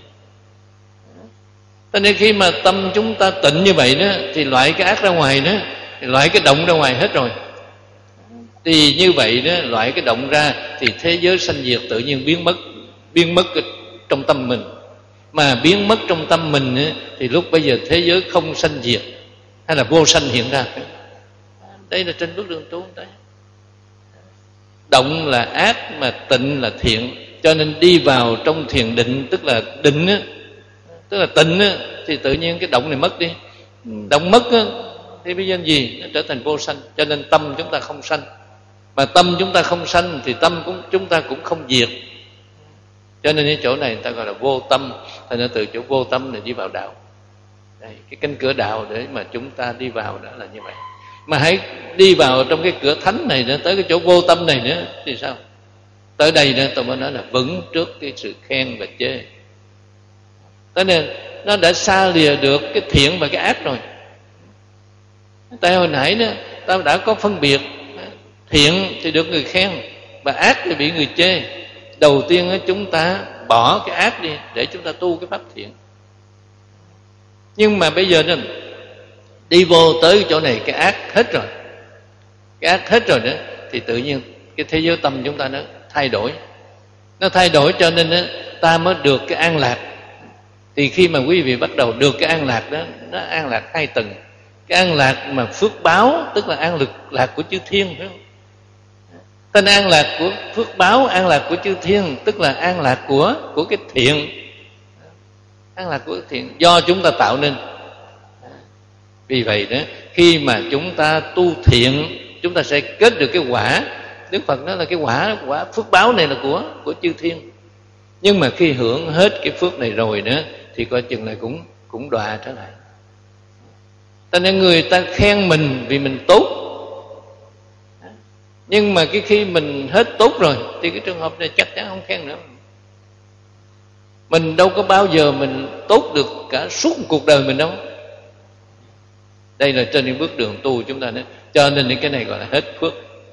Cho nên khi mà tâm chúng ta tịnh như vậy đó, thì loại cái ác ra ngoài đó, thì loại cái động ra ngoài hết rồi. Thì như vậy đó, loại cái động ra thì thế giới sanh diệt tự nhiên biến mất trong tâm mình. Mà biến mất trong tâm mình thì lúc bây giờ thế giới không sanh diệt, hay là vô sanh hiện ra. Đây là trên bước đường tu đấy. Động là ác mà tịnh là thiện, cho nên đi vào trong thiền định, tức là định á, tức là tịnh á, thì tự nhiên cái động này mất đi. Động mất á, thì bây giờ gì? Nó trở thành vô sanh. Cho nên tâm chúng ta không sanh. Mà tâm chúng ta không sanh thì tâm chúng ta cũng không diệt. Cho nên cái chỗ này người ta gọi là vô tâm. Thành ra từ chỗ vô tâm này đi vào đạo. Đây, cái cánh cửa đạo để mà chúng ta đi vào đó là như vậy. Mà hãy đi vào trong cái cửa thánh này nữa, tới cái chỗ vô tâm này nữa thì sao? Tới đây nữa tôi mới nói là vững trước cái sự khen và chê. Cho nên nó đã xa lìa được cái thiện và cái ác rồi. Tại hồi nãy đó ta đã có phân biệt, thiện thì được người khen và ác thì bị người chê. Đầu tiên chúng ta bỏ cái ác đi để chúng ta tu cái pháp thiện. Nhưng mà bây giờ đó, đi vô tới cái chỗ này cái ác hết rồi, cái ác hết rồi đó, thì tự nhiên cái thế giới tâm chúng ta nó thay đổi. Nó thay đổi cho nên đó, ta mới được cái an lạc. Thì khi mà quý vị bắt đầu được cái an lạc đó, nó an lạc hai tầng. Cái an lạc mà phước báo, tức là an lạc của chư thiên, phải không? Tên an lạc của phước báo, an lạc của chư thiên, tức là an lạc của cái thiện. An lạc của thiện do chúng ta tạo nên. Vì vậy đó, khi mà chúng ta tu thiện, chúng ta sẽ kết được cái quả. Đức Phật nói là cái quả phước báo này là của chư thiên. Nhưng mà khi hưởng hết cái phước này rồi nữa thì coi chừng này cũng đọa trở lại. Cho nên người ta khen mình vì mình tốt, nhưng mà khi mình hết tốt rồi thì cái trường hợp này chắc chắn không khen nữa. Mình đâu có bao giờ mình tốt được cả suốt một cuộc đời mình đâu. Đây là trên những bước đường tu chúng ta nói. Cho nên cái này gọi là hết phước.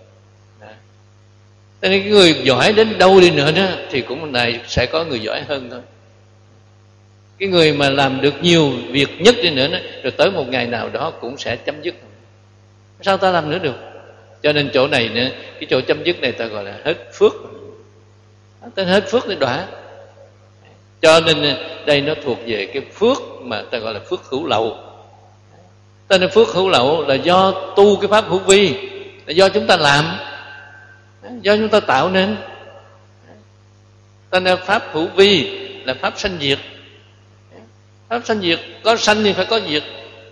Cho nên cái người giỏi đến đâu đi nữa đó thì cũng này sẽ có người giỏi hơn thôi. Cái người mà làm được nhiều việc nhất đi nữa đó, rồi tới một ngày nào đó cũng sẽ chấm dứt. Sao ta làm nữa được? Cho nên chỗ này nữa, cái chỗ chấm dứt này ta gọi là hết phước. Tên hết phước để đọa. Cho nên đây nó thuộc về cái phước mà ta gọi là phước hữu lậu. Tên là phước hữu lậu là do tu cái pháp hữu vi, là do chúng ta làm, do chúng ta tạo nên. Tên là pháp hữu vi là pháp sanh diệt. Pháp sanh diệt, có sanh thì phải có diệt.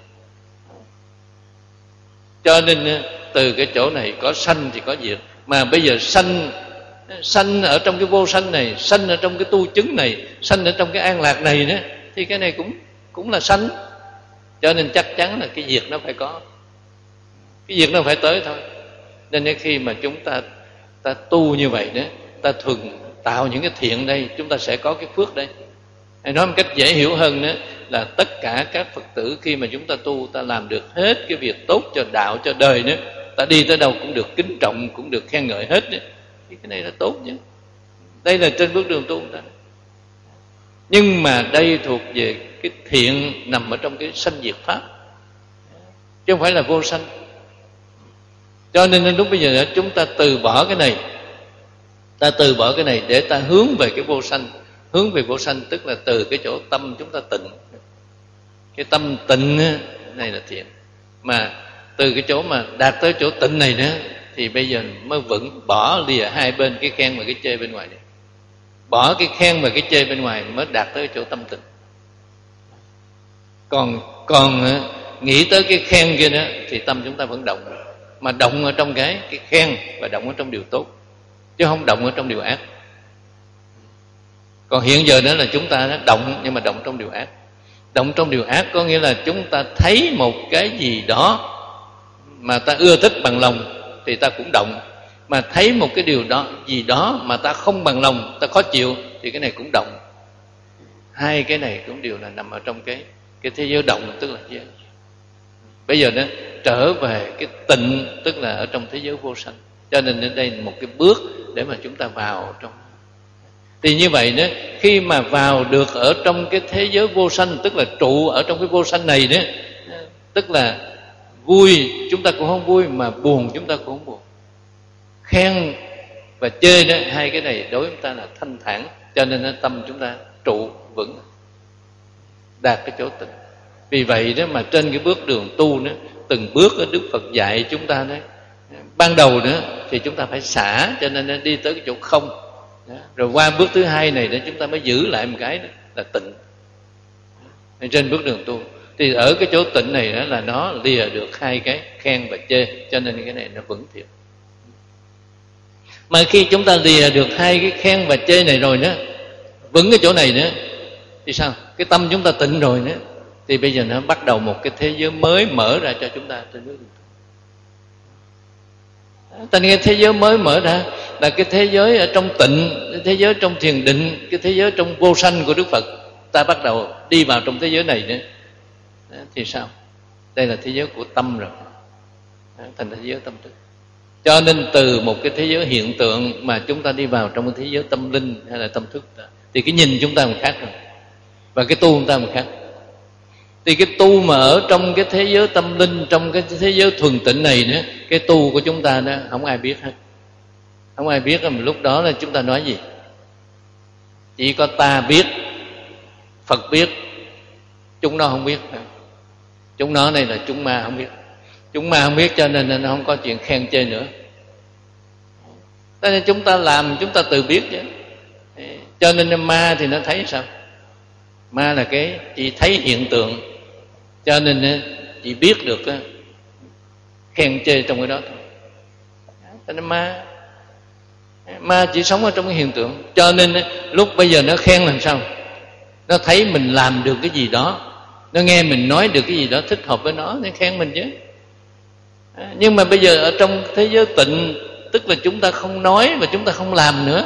Cho nên từ cái chỗ này có sanh thì có diệt. Mà bây giờ sanh ở trong cái vô sanh này, sanh ở trong cái tu chứng này, sanh ở trong cái an lạc này đó, thì cái này cũng là sanh. Cho nên chắc chắn là cái diệt nó phải có, cái diệt nó phải tới thôi. Nên khi mà chúng ta tu như vậy đó, ta thường tạo những cái thiện đây, chúng ta sẽ có cái phước đây. Nói một cách dễ hiểu hơn đó, là tất cả các Phật tử khi mà chúng ta tu, ta làm được hết cái việc tốt cho đạo, cho đời nữa, ta đi tới đâu cũng được kính trọng, cũng được khen ngợi hết đó. Thì cái này là tốt chứ. Đây là trên bước đường tu đó. Nhưng mà đây thuộc về cái thiện nằm ở trong cái sanh diệt pháp, chứ không phải là vô sanh. Cho nên lúc bây giờ chúng ta từ bỏ cái này, ta từ bỏ cái này để ta hướng về cái vô sanh. Hướng về vô sanh tức là từ cái chỗ tâm chúng ta tịnh. Cái tâm tịnh này là thiện. Mà từ cái chỗ mà đạt tới chỗ tịnh này nữa thì bây giờ mới vững, bỏ lìa hai bên cái khen và cái chê bên ngoài này. Bỏ cái khen và cái chê bên ngoài mới đạt tới chỗ tâm tịnh. Còn nghĩ tới cái khen kia nữa thì tâm chúng ta vẫn động. Mà động ở trong cái khen và động ở trong điều tốt, chứ không động ở trong điều ác. Còn hiện giờ đó là chúng ta động, nhưng mà động trong điều ác. Động trong điều ác có nghĩa là chúng ta thấy một cái gì đó mà ta ưa thích bằng lòng thì ta cũng động. Mà thấy một cái điều đó gì đó mà ta không bằng lòng, ta khó chịu thì cái này cũng động. Hai cái này cũng đều là nằm ở trong cái thế giới động, tức là giới. Bây giờ đó trở về cái tịnh, tức là ở trong thế giới vô sanh. Cho nên đến đây là một cái bước để mà chúng ta vào trong. Thì như vậy đó, khi mà vào được ở trong cái thế giới vô sanh, tức là trụ ở trong cái vô sanh này đó, tức là vui chúng ta cũng không vui, mà buồn chúng ta cũng không buồn. Khen và chê đó, hai cái này đối với chúng ta là thanh thản. Cho nên tâm chúng ta trụ vững, đạt cái chỗ tịnh. Vì vậy đó mà trên cái bước đường tu đó, từng bước ở Đức Phật dạy chúng ta đó, ban đầu nữa thì chúng ta phải xả, cho nên đi tới cái chỗ không đó. Rồi qua bước thứ hai này để chúng ta mới giữ lại một cái đó, là tịnh. Trên bước đường tu thì ở cái chỗ tịnh này đó là nó lìa được hai cái khen và chê, cho nên cái này nó vững thiệt. Mà khi chúng ta lìa được hai cái khen và chê này rồi nữa, vững cái chỗ này nữa, thì sao? Cái tâm chúng ta tịnh rồi nữa, thì bây giờ nó bắt đầu một cái thế giới mới mở ra cho chúng ta trên bước đường tu. Thành cái thế giới mới mở ra là cái thế giới ở trong tịnh, cái thế giới trong thiền định, cái thế giới trong vô sanh của Đức Phật. Ta bắt đầu đi vào trong thế giới này nữa, thì sao? Đây là thế giới của tâm rồi, thành thế giới tâm thức. Cho nên từ một cái thế giới hiện tượng mà chúng ta đi vào trong cái thế giới tâm linh hay là tâm thức, thì cái nhìn chúng ta một khác rồi, và cái tu chúng ta một khác. Thì cái tu mà ở trong cái thế giới tâm linh, trong cái thế giới thuần tịnh này nữa, cái tu của chúng ta đó không ai biết hết. Không ai biết, mà lúc đó là chúng ta nói gì? Chỉ có ta biết, Phật biết, chúng nó không biết. Chúng nó này là chúng ma không biết. Chúng ma không biết cho nên nó không có chuyện khen chê nữa. Cho nên chúng ta làm, chúng ta tự biết chứ. Cho nên ma thì nó thấy sao? Ma là cái chỉ thấy hiện tượng, cho nên chỉ biết được khen chê trong cái đó thôi. Cho nên ma chỉ sống ở trong cái hiện tượng. Cho nên lúc bây giờ nó khen làm sao? Nó thấy mình làm được cái gì đó, nó nghe mình nói được cái gì đó thích hợp với nó khen mình chứ. Nhưng mà bây giờ ở trong thế giới tịnh, tức là chúng ta không nói và chúng ta không làm nữa,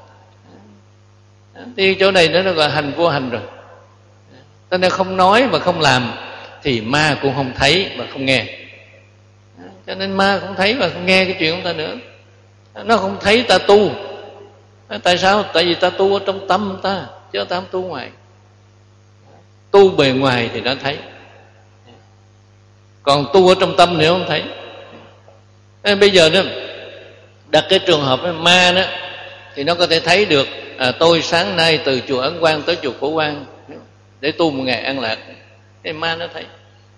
thì chỗ này nó gọi hành vô hành rồi. Cho nên không nói và không làm thì ma cũng không thấy và không nghe. Cho nên ma không thấy và không nghe cái chuyện của ta nữa. Nó không thấy ta tu. Tại sao? Tại vì ta tu ở trong tâm ta, chứ ta không tu ngoài. Tu bề ngoài thì nó thấy, còn tu ở trong tâm thì nó không thấy. Nên bây giờ đó, đặt cái trường hợp ma đó, thì nó có thể thấy được tôi sáng nay từ chùa Ấn Quang tới chùa Phổ Quang để tu một ngày an lạc. Cái ma nó thấy.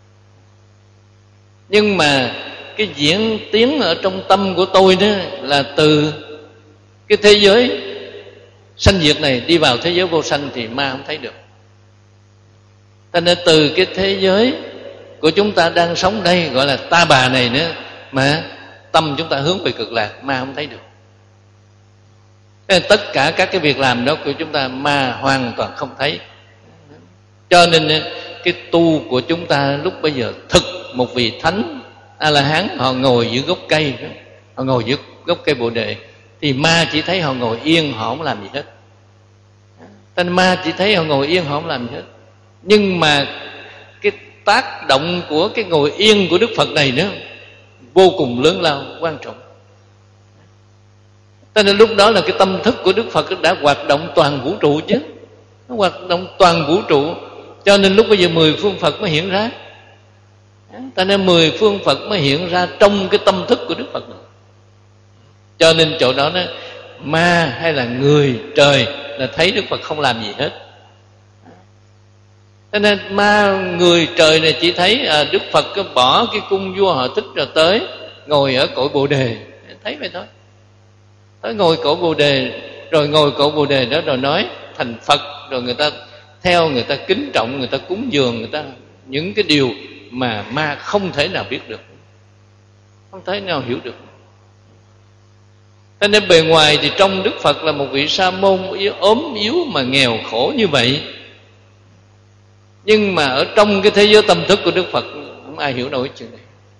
Nhưng mà cái diễn tiến ở trong tâm của tôi đó là từ cái thế giới sanh diệt này đi vào thế giới vô sanh thì ma không thấy được. Cho nên từ cái thế giới của chúng ta đang sống đây, gọi là ta bà này nữa, mà tâm chúng ta hướng về cực lạc, ma không thấy được. Nên tất cả các cái việc làm đó của chúng ta ma hoàn toàn không thấy. Cho nên cái tu của chúng ta lúc bây giờ thực một vị thánh A-la-hán, họ ngồi dưới gốc cây đó, họ ngồi dưới gốc cây Bồ Đề, thì ma chỉ thấy họ ngồi yên, họ không làm gì hết. Nên ma chỉ thấy họ ngồi yên, họ không làm gì hết. Nhưng mà cái tác động của cái ngồi yên của Đức Phật này nữa vô cùng lớn lao, quan trọng. Cho nên lúc đó là cái tâm thức của Đức Phật đã hoạt động toàn vũ trụ chứ. Nó hoạt động toàn vũ trụ. Cho nên lúc bây giờ 10 phương Phật mới hiện ra. Cho nên 10 phương Phật mới hiện ra trong cái tâm thức của Đức Phật này. Cho nên chỗ đó nó ma hay là người trời là thấy Đức Phật không làm gì hết. Cho nên ma người trời này chỉ thấy Đức Phật có bỏ cái cung vua họ Thích rồi tới ngồi ở cội Bồ Đề, thấy vậy thôi. Tới ngồi cội Bồ Đề, rồi ngồi cội Bồ Đề đó rồi nói thành Phật, rồi người ta theo, người ta kính trọng, người ta cúng dường, người ta những cái điều mà ma không thể nào biết được, không thể nào hiểu được. Cho nên bề ngoài thì trong Đức Phật là một vị sa môn ốm yếu mà nghèo khổ như vậy, nhưng mà ở trong cái thế giới tâm thức của Đức Phật không ai hiểu nổi chuyện này.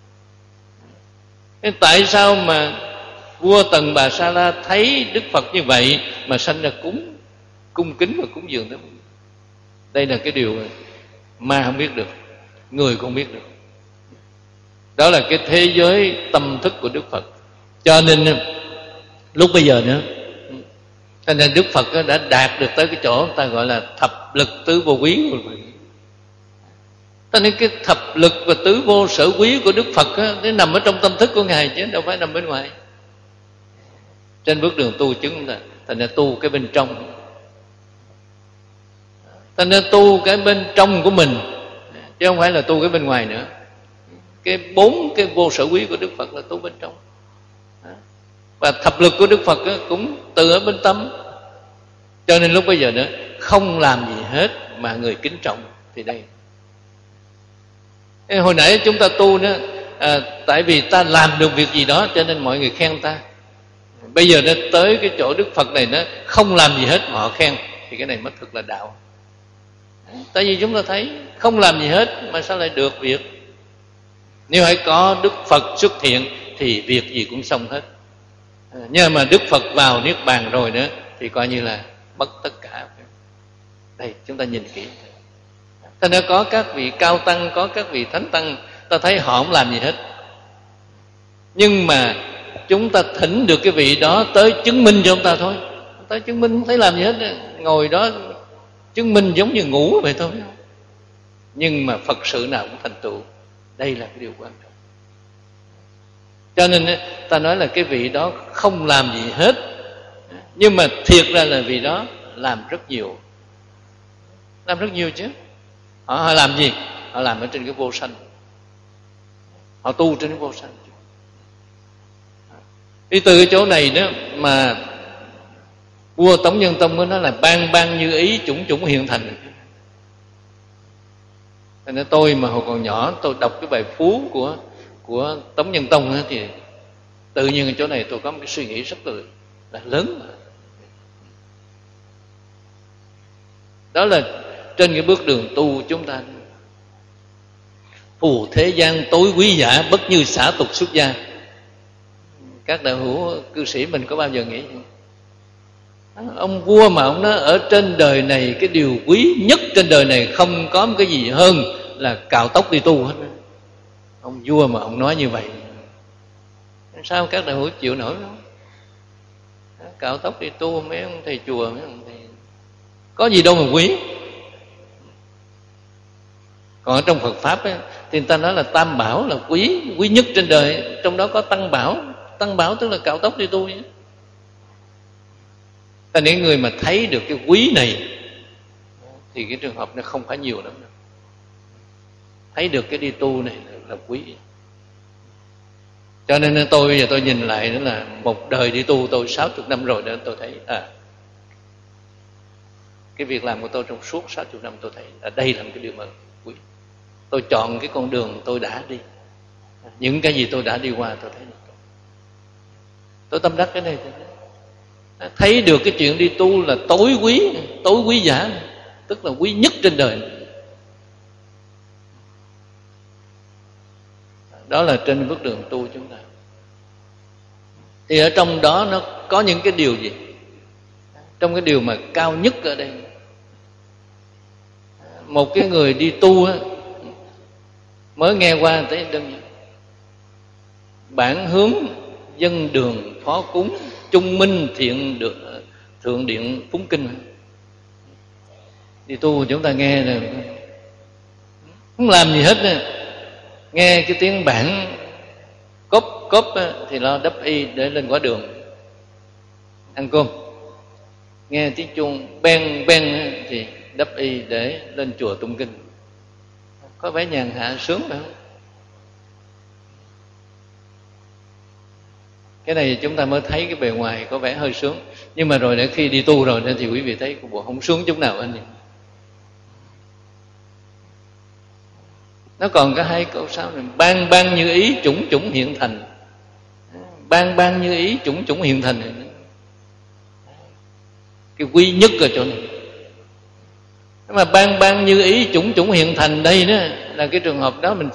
Nên tại sao mà vua Tần Bà Sa La thấy Đức Phật như vậy mà sanh ra cung kính và cúng dường đó? Đây là cái điều ma không biết được, người cũng không biết được. Đó là cái thế giới tâm thức của Đức Phật. Cho nên lúc bây giờ nữa, cho nên Đức Phật đã đạt được tới cái chỗ ta gọi là thập lực tứ vô quý rồi. Cho nên cái thập lực và tứ vô sở quý của Đức Phật nó nằm ở trong tâm thức của Ngài chứ đâu phải nằm bên ngoài. Trên bước đường tu chứng là thành ra tu cái bên trong, thành ra tu cái bên trong của mình, chứ không phải là tu cái bên ngoài nữa. Cái 4 cái vô sở quý của Đức Phật là tu bên trong. Và thập lực của Đức Phật cũng từ ở bên tâm. Cho nên lúc bây giờ nữa không làm gì hết mà người kính trọng thì đây. Hồi nãy chúng ta tu nữa, tại vì ta làm được việc gì đó cho nên mọi người khen ta. Bây giờ nó tới cái chỗ Đức Phật này nó không làm gì hết mà họ khen, thì cái này mới thực là đạo. Tại vì chúng ta thấy không làm gì hết mà sao lại được việc. Nếu hãy có Đức Phật xuất hiện thì việc gì cũng xong hết. Nhưng mà Đức Phật vào Niết Bàn rồi nữa thì coi như là mất tất cả. Đây chúng ta nhìn kỹ. Thế nên có các vị cao tăng, có các vị thánh tăng, ta thấy họ không làm gì hết. Nhưng mà chúng ta thỉnh được cái vị đó tới chứng minh cho ông ta thôi. Tới chứng minh không thấy làm gì hết, ngồi đó chứng minh giống như ngủ vậy thôi. Nhưng mà Phật sự nào cũng thành tựu. Đây là cái điều quan trọng. Cho nên ta nói là cái vị đó không làm gì hết, nhưng mà thiệt ra là vị đó làm rất nhiều. Làm rất nhiều chứ. Họ làm gì? Họ làm ở trên cái vô sanh. Họ tu trên cái vô sanh. Đi từ cái chỗ này đó mà vua Tống Nhân Tông mới nói là ban như ý, chủng hiện thành. Nên tôi mà hồi còn nhỏ tôi đọc cái bài Phú của Tống Nhân Tông thì tự nhiên ở chỗ này tôi có một cái suy nghĩ rất là lớn. Đó là trên cái bước đường tu chúng ta, phù thế gian tối quý giả, bất như xả tục xuất gia. Các đạo hữu cư sĩ mình có bao giờ nghĩ ông vua mà ông nói ở trên đời này cái điều quý nhất trên đời này không có một cái gì hơn là cạo tóc đi tu hết. Ông vua mà ông nói như vậy, sao các đạo hữu chịu nổi không? Cạo tóc đi tu, mấy ông thầy chùa, mấy ông thầy có gì đâu mà quý. Còn ở trong Phật Pháp ấy, thì người ta nói là tam bảo là quý nhất trên đời. Trong đó có tăng bảo tức là cạo tóc đi tu. Tại những người mà thấy được cái quý này thì cái trường hợp nó không phải nhiều lắm đâu. Thấy được cái đi tu này là quý. Cho nên tôi bây giờ tôi nhìn lại nữa là một đời đi tu tôi 60 năm rồi đó, tôi thấy cái việc làm của tôi trong suốt 60 năm tôi thấy đây là một cái điều mà quý. Tôi chọn cái con đường tôi đã đi, những cái gì tôi đã đi qua tôi thấy tôi tâm đắc cái này. Thấy được cái chuyện đi tu là tối quý giả, tức là quý nhất trên đời. Đó là trên bước đường tu chúng ta. Thì ở trong đó nó có những cái điều gì? Trong cái điều mà cao nhất ở đây, một cái người đi tu á, mới nghe qua thấy đơn giản: bản hướng dân đường phó cúng, trung minh thiện được thượng điện phúng kinh. Đi tu chúng ta nghe rồi không làm gì hết nữa. Nghe cái tiếng bản cốp thì lo đắp y để lên quả đường ăn cơm. Nghe tiếng chuông ben thì đắp y để lên chùa tụng kinh. Có vẻ nhàn hạ sướng phải không? Cái này chúng ta mới thấy cái bề ngoài có vẻ hơi sướng. Nhưng mà rồi để khi đi tu rồi thì quý vị thấy bộ không sướng chút nào anh. Nó còn có hai câu sau này: ban như ý, chủng hiện thành. Ban như ý, chủng hiện thành này. Cái quý nhất ở chỗ này. Mà ban như ý, chủng hiện thành đây đó là cái trường hợp đó mình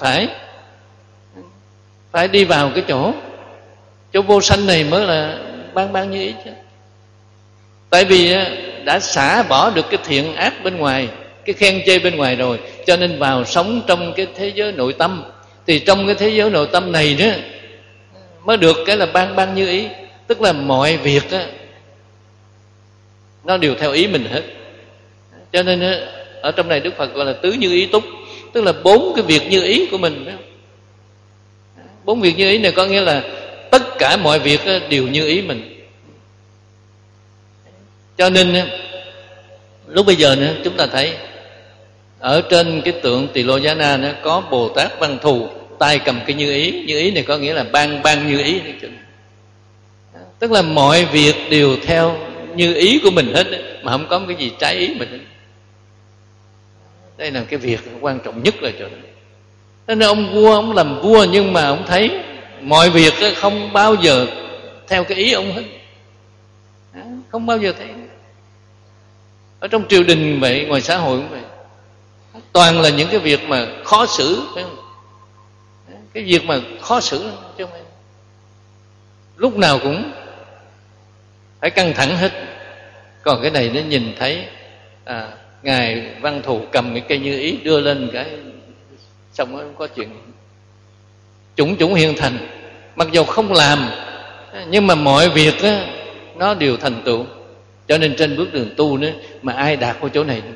phải đi vào cái chỗ vô sanh này mới là ban như ý chứ. Tại vì đã xả bỏ được cái thiện ác bên ngoài, cái khen chê bên ngoài rồi, cho nên vào sống trong cái thế giới nội tâm. Thì trong cái thế giới nội tâm này đó mới được cái là ban như ý. Tức là mọi việc đó, nó đều theo ý mình hết. Cho nên ở trong này Đức Phật gọi là tứ như ý túc, tức là 4 cái việc như ý của mình. 4 việc như ý này có nghĩa là tất cả mọi việc đều như ý mình. Cho nên lúc bây giờ nữa chúng ta thấy ở trên cái tượng Tỳ Lô Giá Na nó có Bồ Tát Văn Thù, tay cầm cái như ý này có nghĩa là ban như ý. Tức là mọi việc đều theo như ý của mình hết, mà không có cái gì trái ý mình hết. Đây là cái việc quan trọng nhất là chỗ đó. Nên ông vua, ông làm vua, nhưng mà ông thấy mọi việc không bao giờ theo cái ý ông hết, không bao giờ thấy. Ở trong triều đình vậy, ngoài xã hội cũng vậy, toàn là những cái việc mà khó xử, phải không? Cái việc mà khó xử chứ không phải lúc nào cũng phải căng thẳng hết. Còn cái này nó nhìn thấy ngài Văn Thù cầm cái cây như ý đưa lên cái xong rồi có chuyện chủng hiện thành. Mặc dù không làm nhưng mà mọi việc á, nó đều thành tựu. Cho nên trên bước đường tu nữa mà ai đạt vào chỗ này,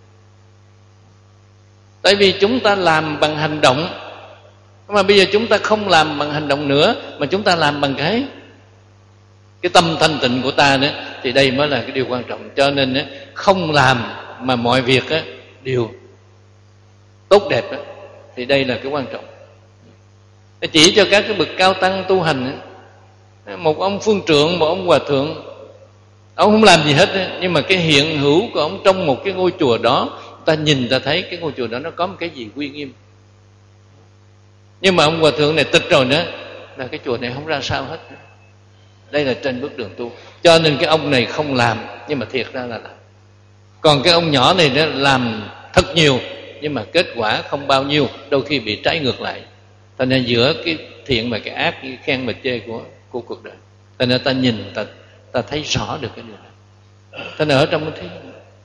tại vì chúng ta làm bằng hành động, mà bây giờ chúng ta không làm bằng hành động nữa, mà chúng ta làm bằng cái tâm thanh tịnh của ta nữa, thì đây mới là cái điều quan trọng. Cho nên không làm mà mọi việc đều tốt đẹp, thì đây là cái quan trọng. Chỉ cho các cái bậc cao tăng tu hành, một ông phương trượng, một ông hòa thượng, ông không làm gì hết, nhưng mà cái hiện hữu của ông trong một cái ngôi chùa đó, ta nhìn ta thấy cái ngôi chùa đó nó có một cái gì uy nghiêm. Nhưng mà ông hòa thượng này tịch rồi nữa là cái chùa này không ra sao hết. Đây là trên bước đường tu. Cho nên cái ông này không làm, nhưng mà thiệt ra là làm. Còn cái ông nhỏ này nó làm thật nhiều, nhưng mà kết quả không bao nhiêu, đôi khi bị trái ngược lại. Cho nên giữa cái thiện và cái ác, cái khen và chê của cuộc đời, cho nên ta nhìn ta thấy rõ được cái điều này. Cho nên ở trong cái thế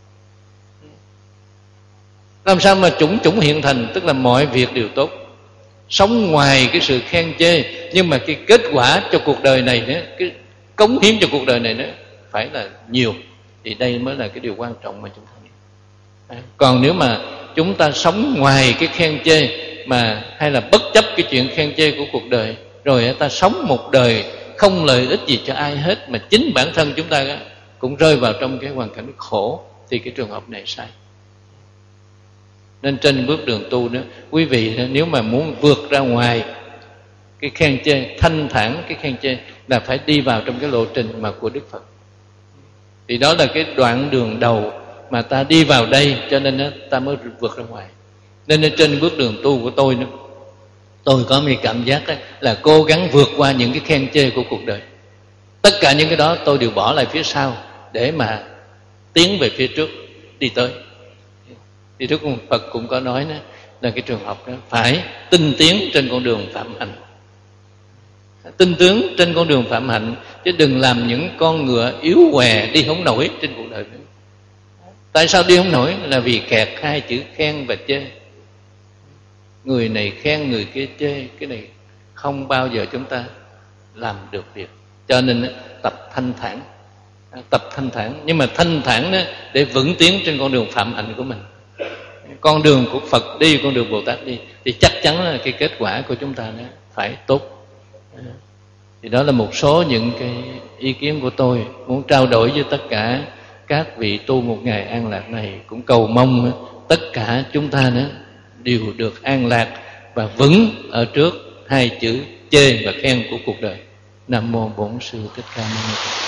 làm sao mà chủng hiện thành, tức là mọi việc đều tốt, sống ngoài cái sự khen chê, nhưng mà cái kết quả cho cuộc đời này nữa, cái cống hiến cho cuộc đời này nữa phải là nhiều. Thì đây mới là cái điều quan trọng mà chúng ta nghĩ. Còn nếu mà chúng ta sống ngoài cái khen chê, mà hay là bất chấp cái chuyện khen chê của cuộc đời, rồi ta sống một đời không lợi ích gì cho ai hết, mà chính bản thân chúng ta cũng rơi vào trong cái hoàn cảnh khổ, thì cái trường hợp này sai. Nên trên bước đường tu đó, quý vị nếu mà muốn vượt ra ngoài cái khen chê, thanh thản cái khen chê, là phải đi vào trong cái lộ trình mà của Đức Phật. Thì đó là cái đoạn đường đầu mà ta đi vào đây, cho nên ta mới vượt ra ngoài. Nên trên bước đường tu của tôi nữa, tôi có một cảm giác là cố gắng vượt qua những cái khen chê của cuộc đời. Tất cả những cái đó tôi đều bỏ lại phía sau để mà tiến về phía trước, đi tới. Thì Đức Phật cũng có nói đó, là cái trường hợp đó phải tinh tiến trên con đường phạm hạnh. Tinh tiến trên con đường phạm hạnh, chứ đừng làm những con ngựa yếu què đi không nổi trên cuộc đời. Tại sao đi không nổi? Là vì kẹt hai chữ khen và chê. Người này khen, người kia chê. Cái này không bao giờ chúng ta làm được việc. Cho nên tập thanh thản. Tập thanh thản. Nhưng mà thanh thản đó, để vững tiến trên con đường phạm hạnh của mình. Con đường của Phật đi, con đường Bồ Tát đi, thì chắc chắn là cái kết quả của chúng ta đó phải tốt. Thì đó là một số những cái ý kiến của tôi muốn trao đổi với tất cả các vị tu một ngày an lạc này. Cũng cầu mong tất cả chúng ta nữa đều được an lạc và vững ở trước hai chữ chê và khen của cuộc đời. Nam mô Bổn Sư Thích Ca Mâu Ni Phật.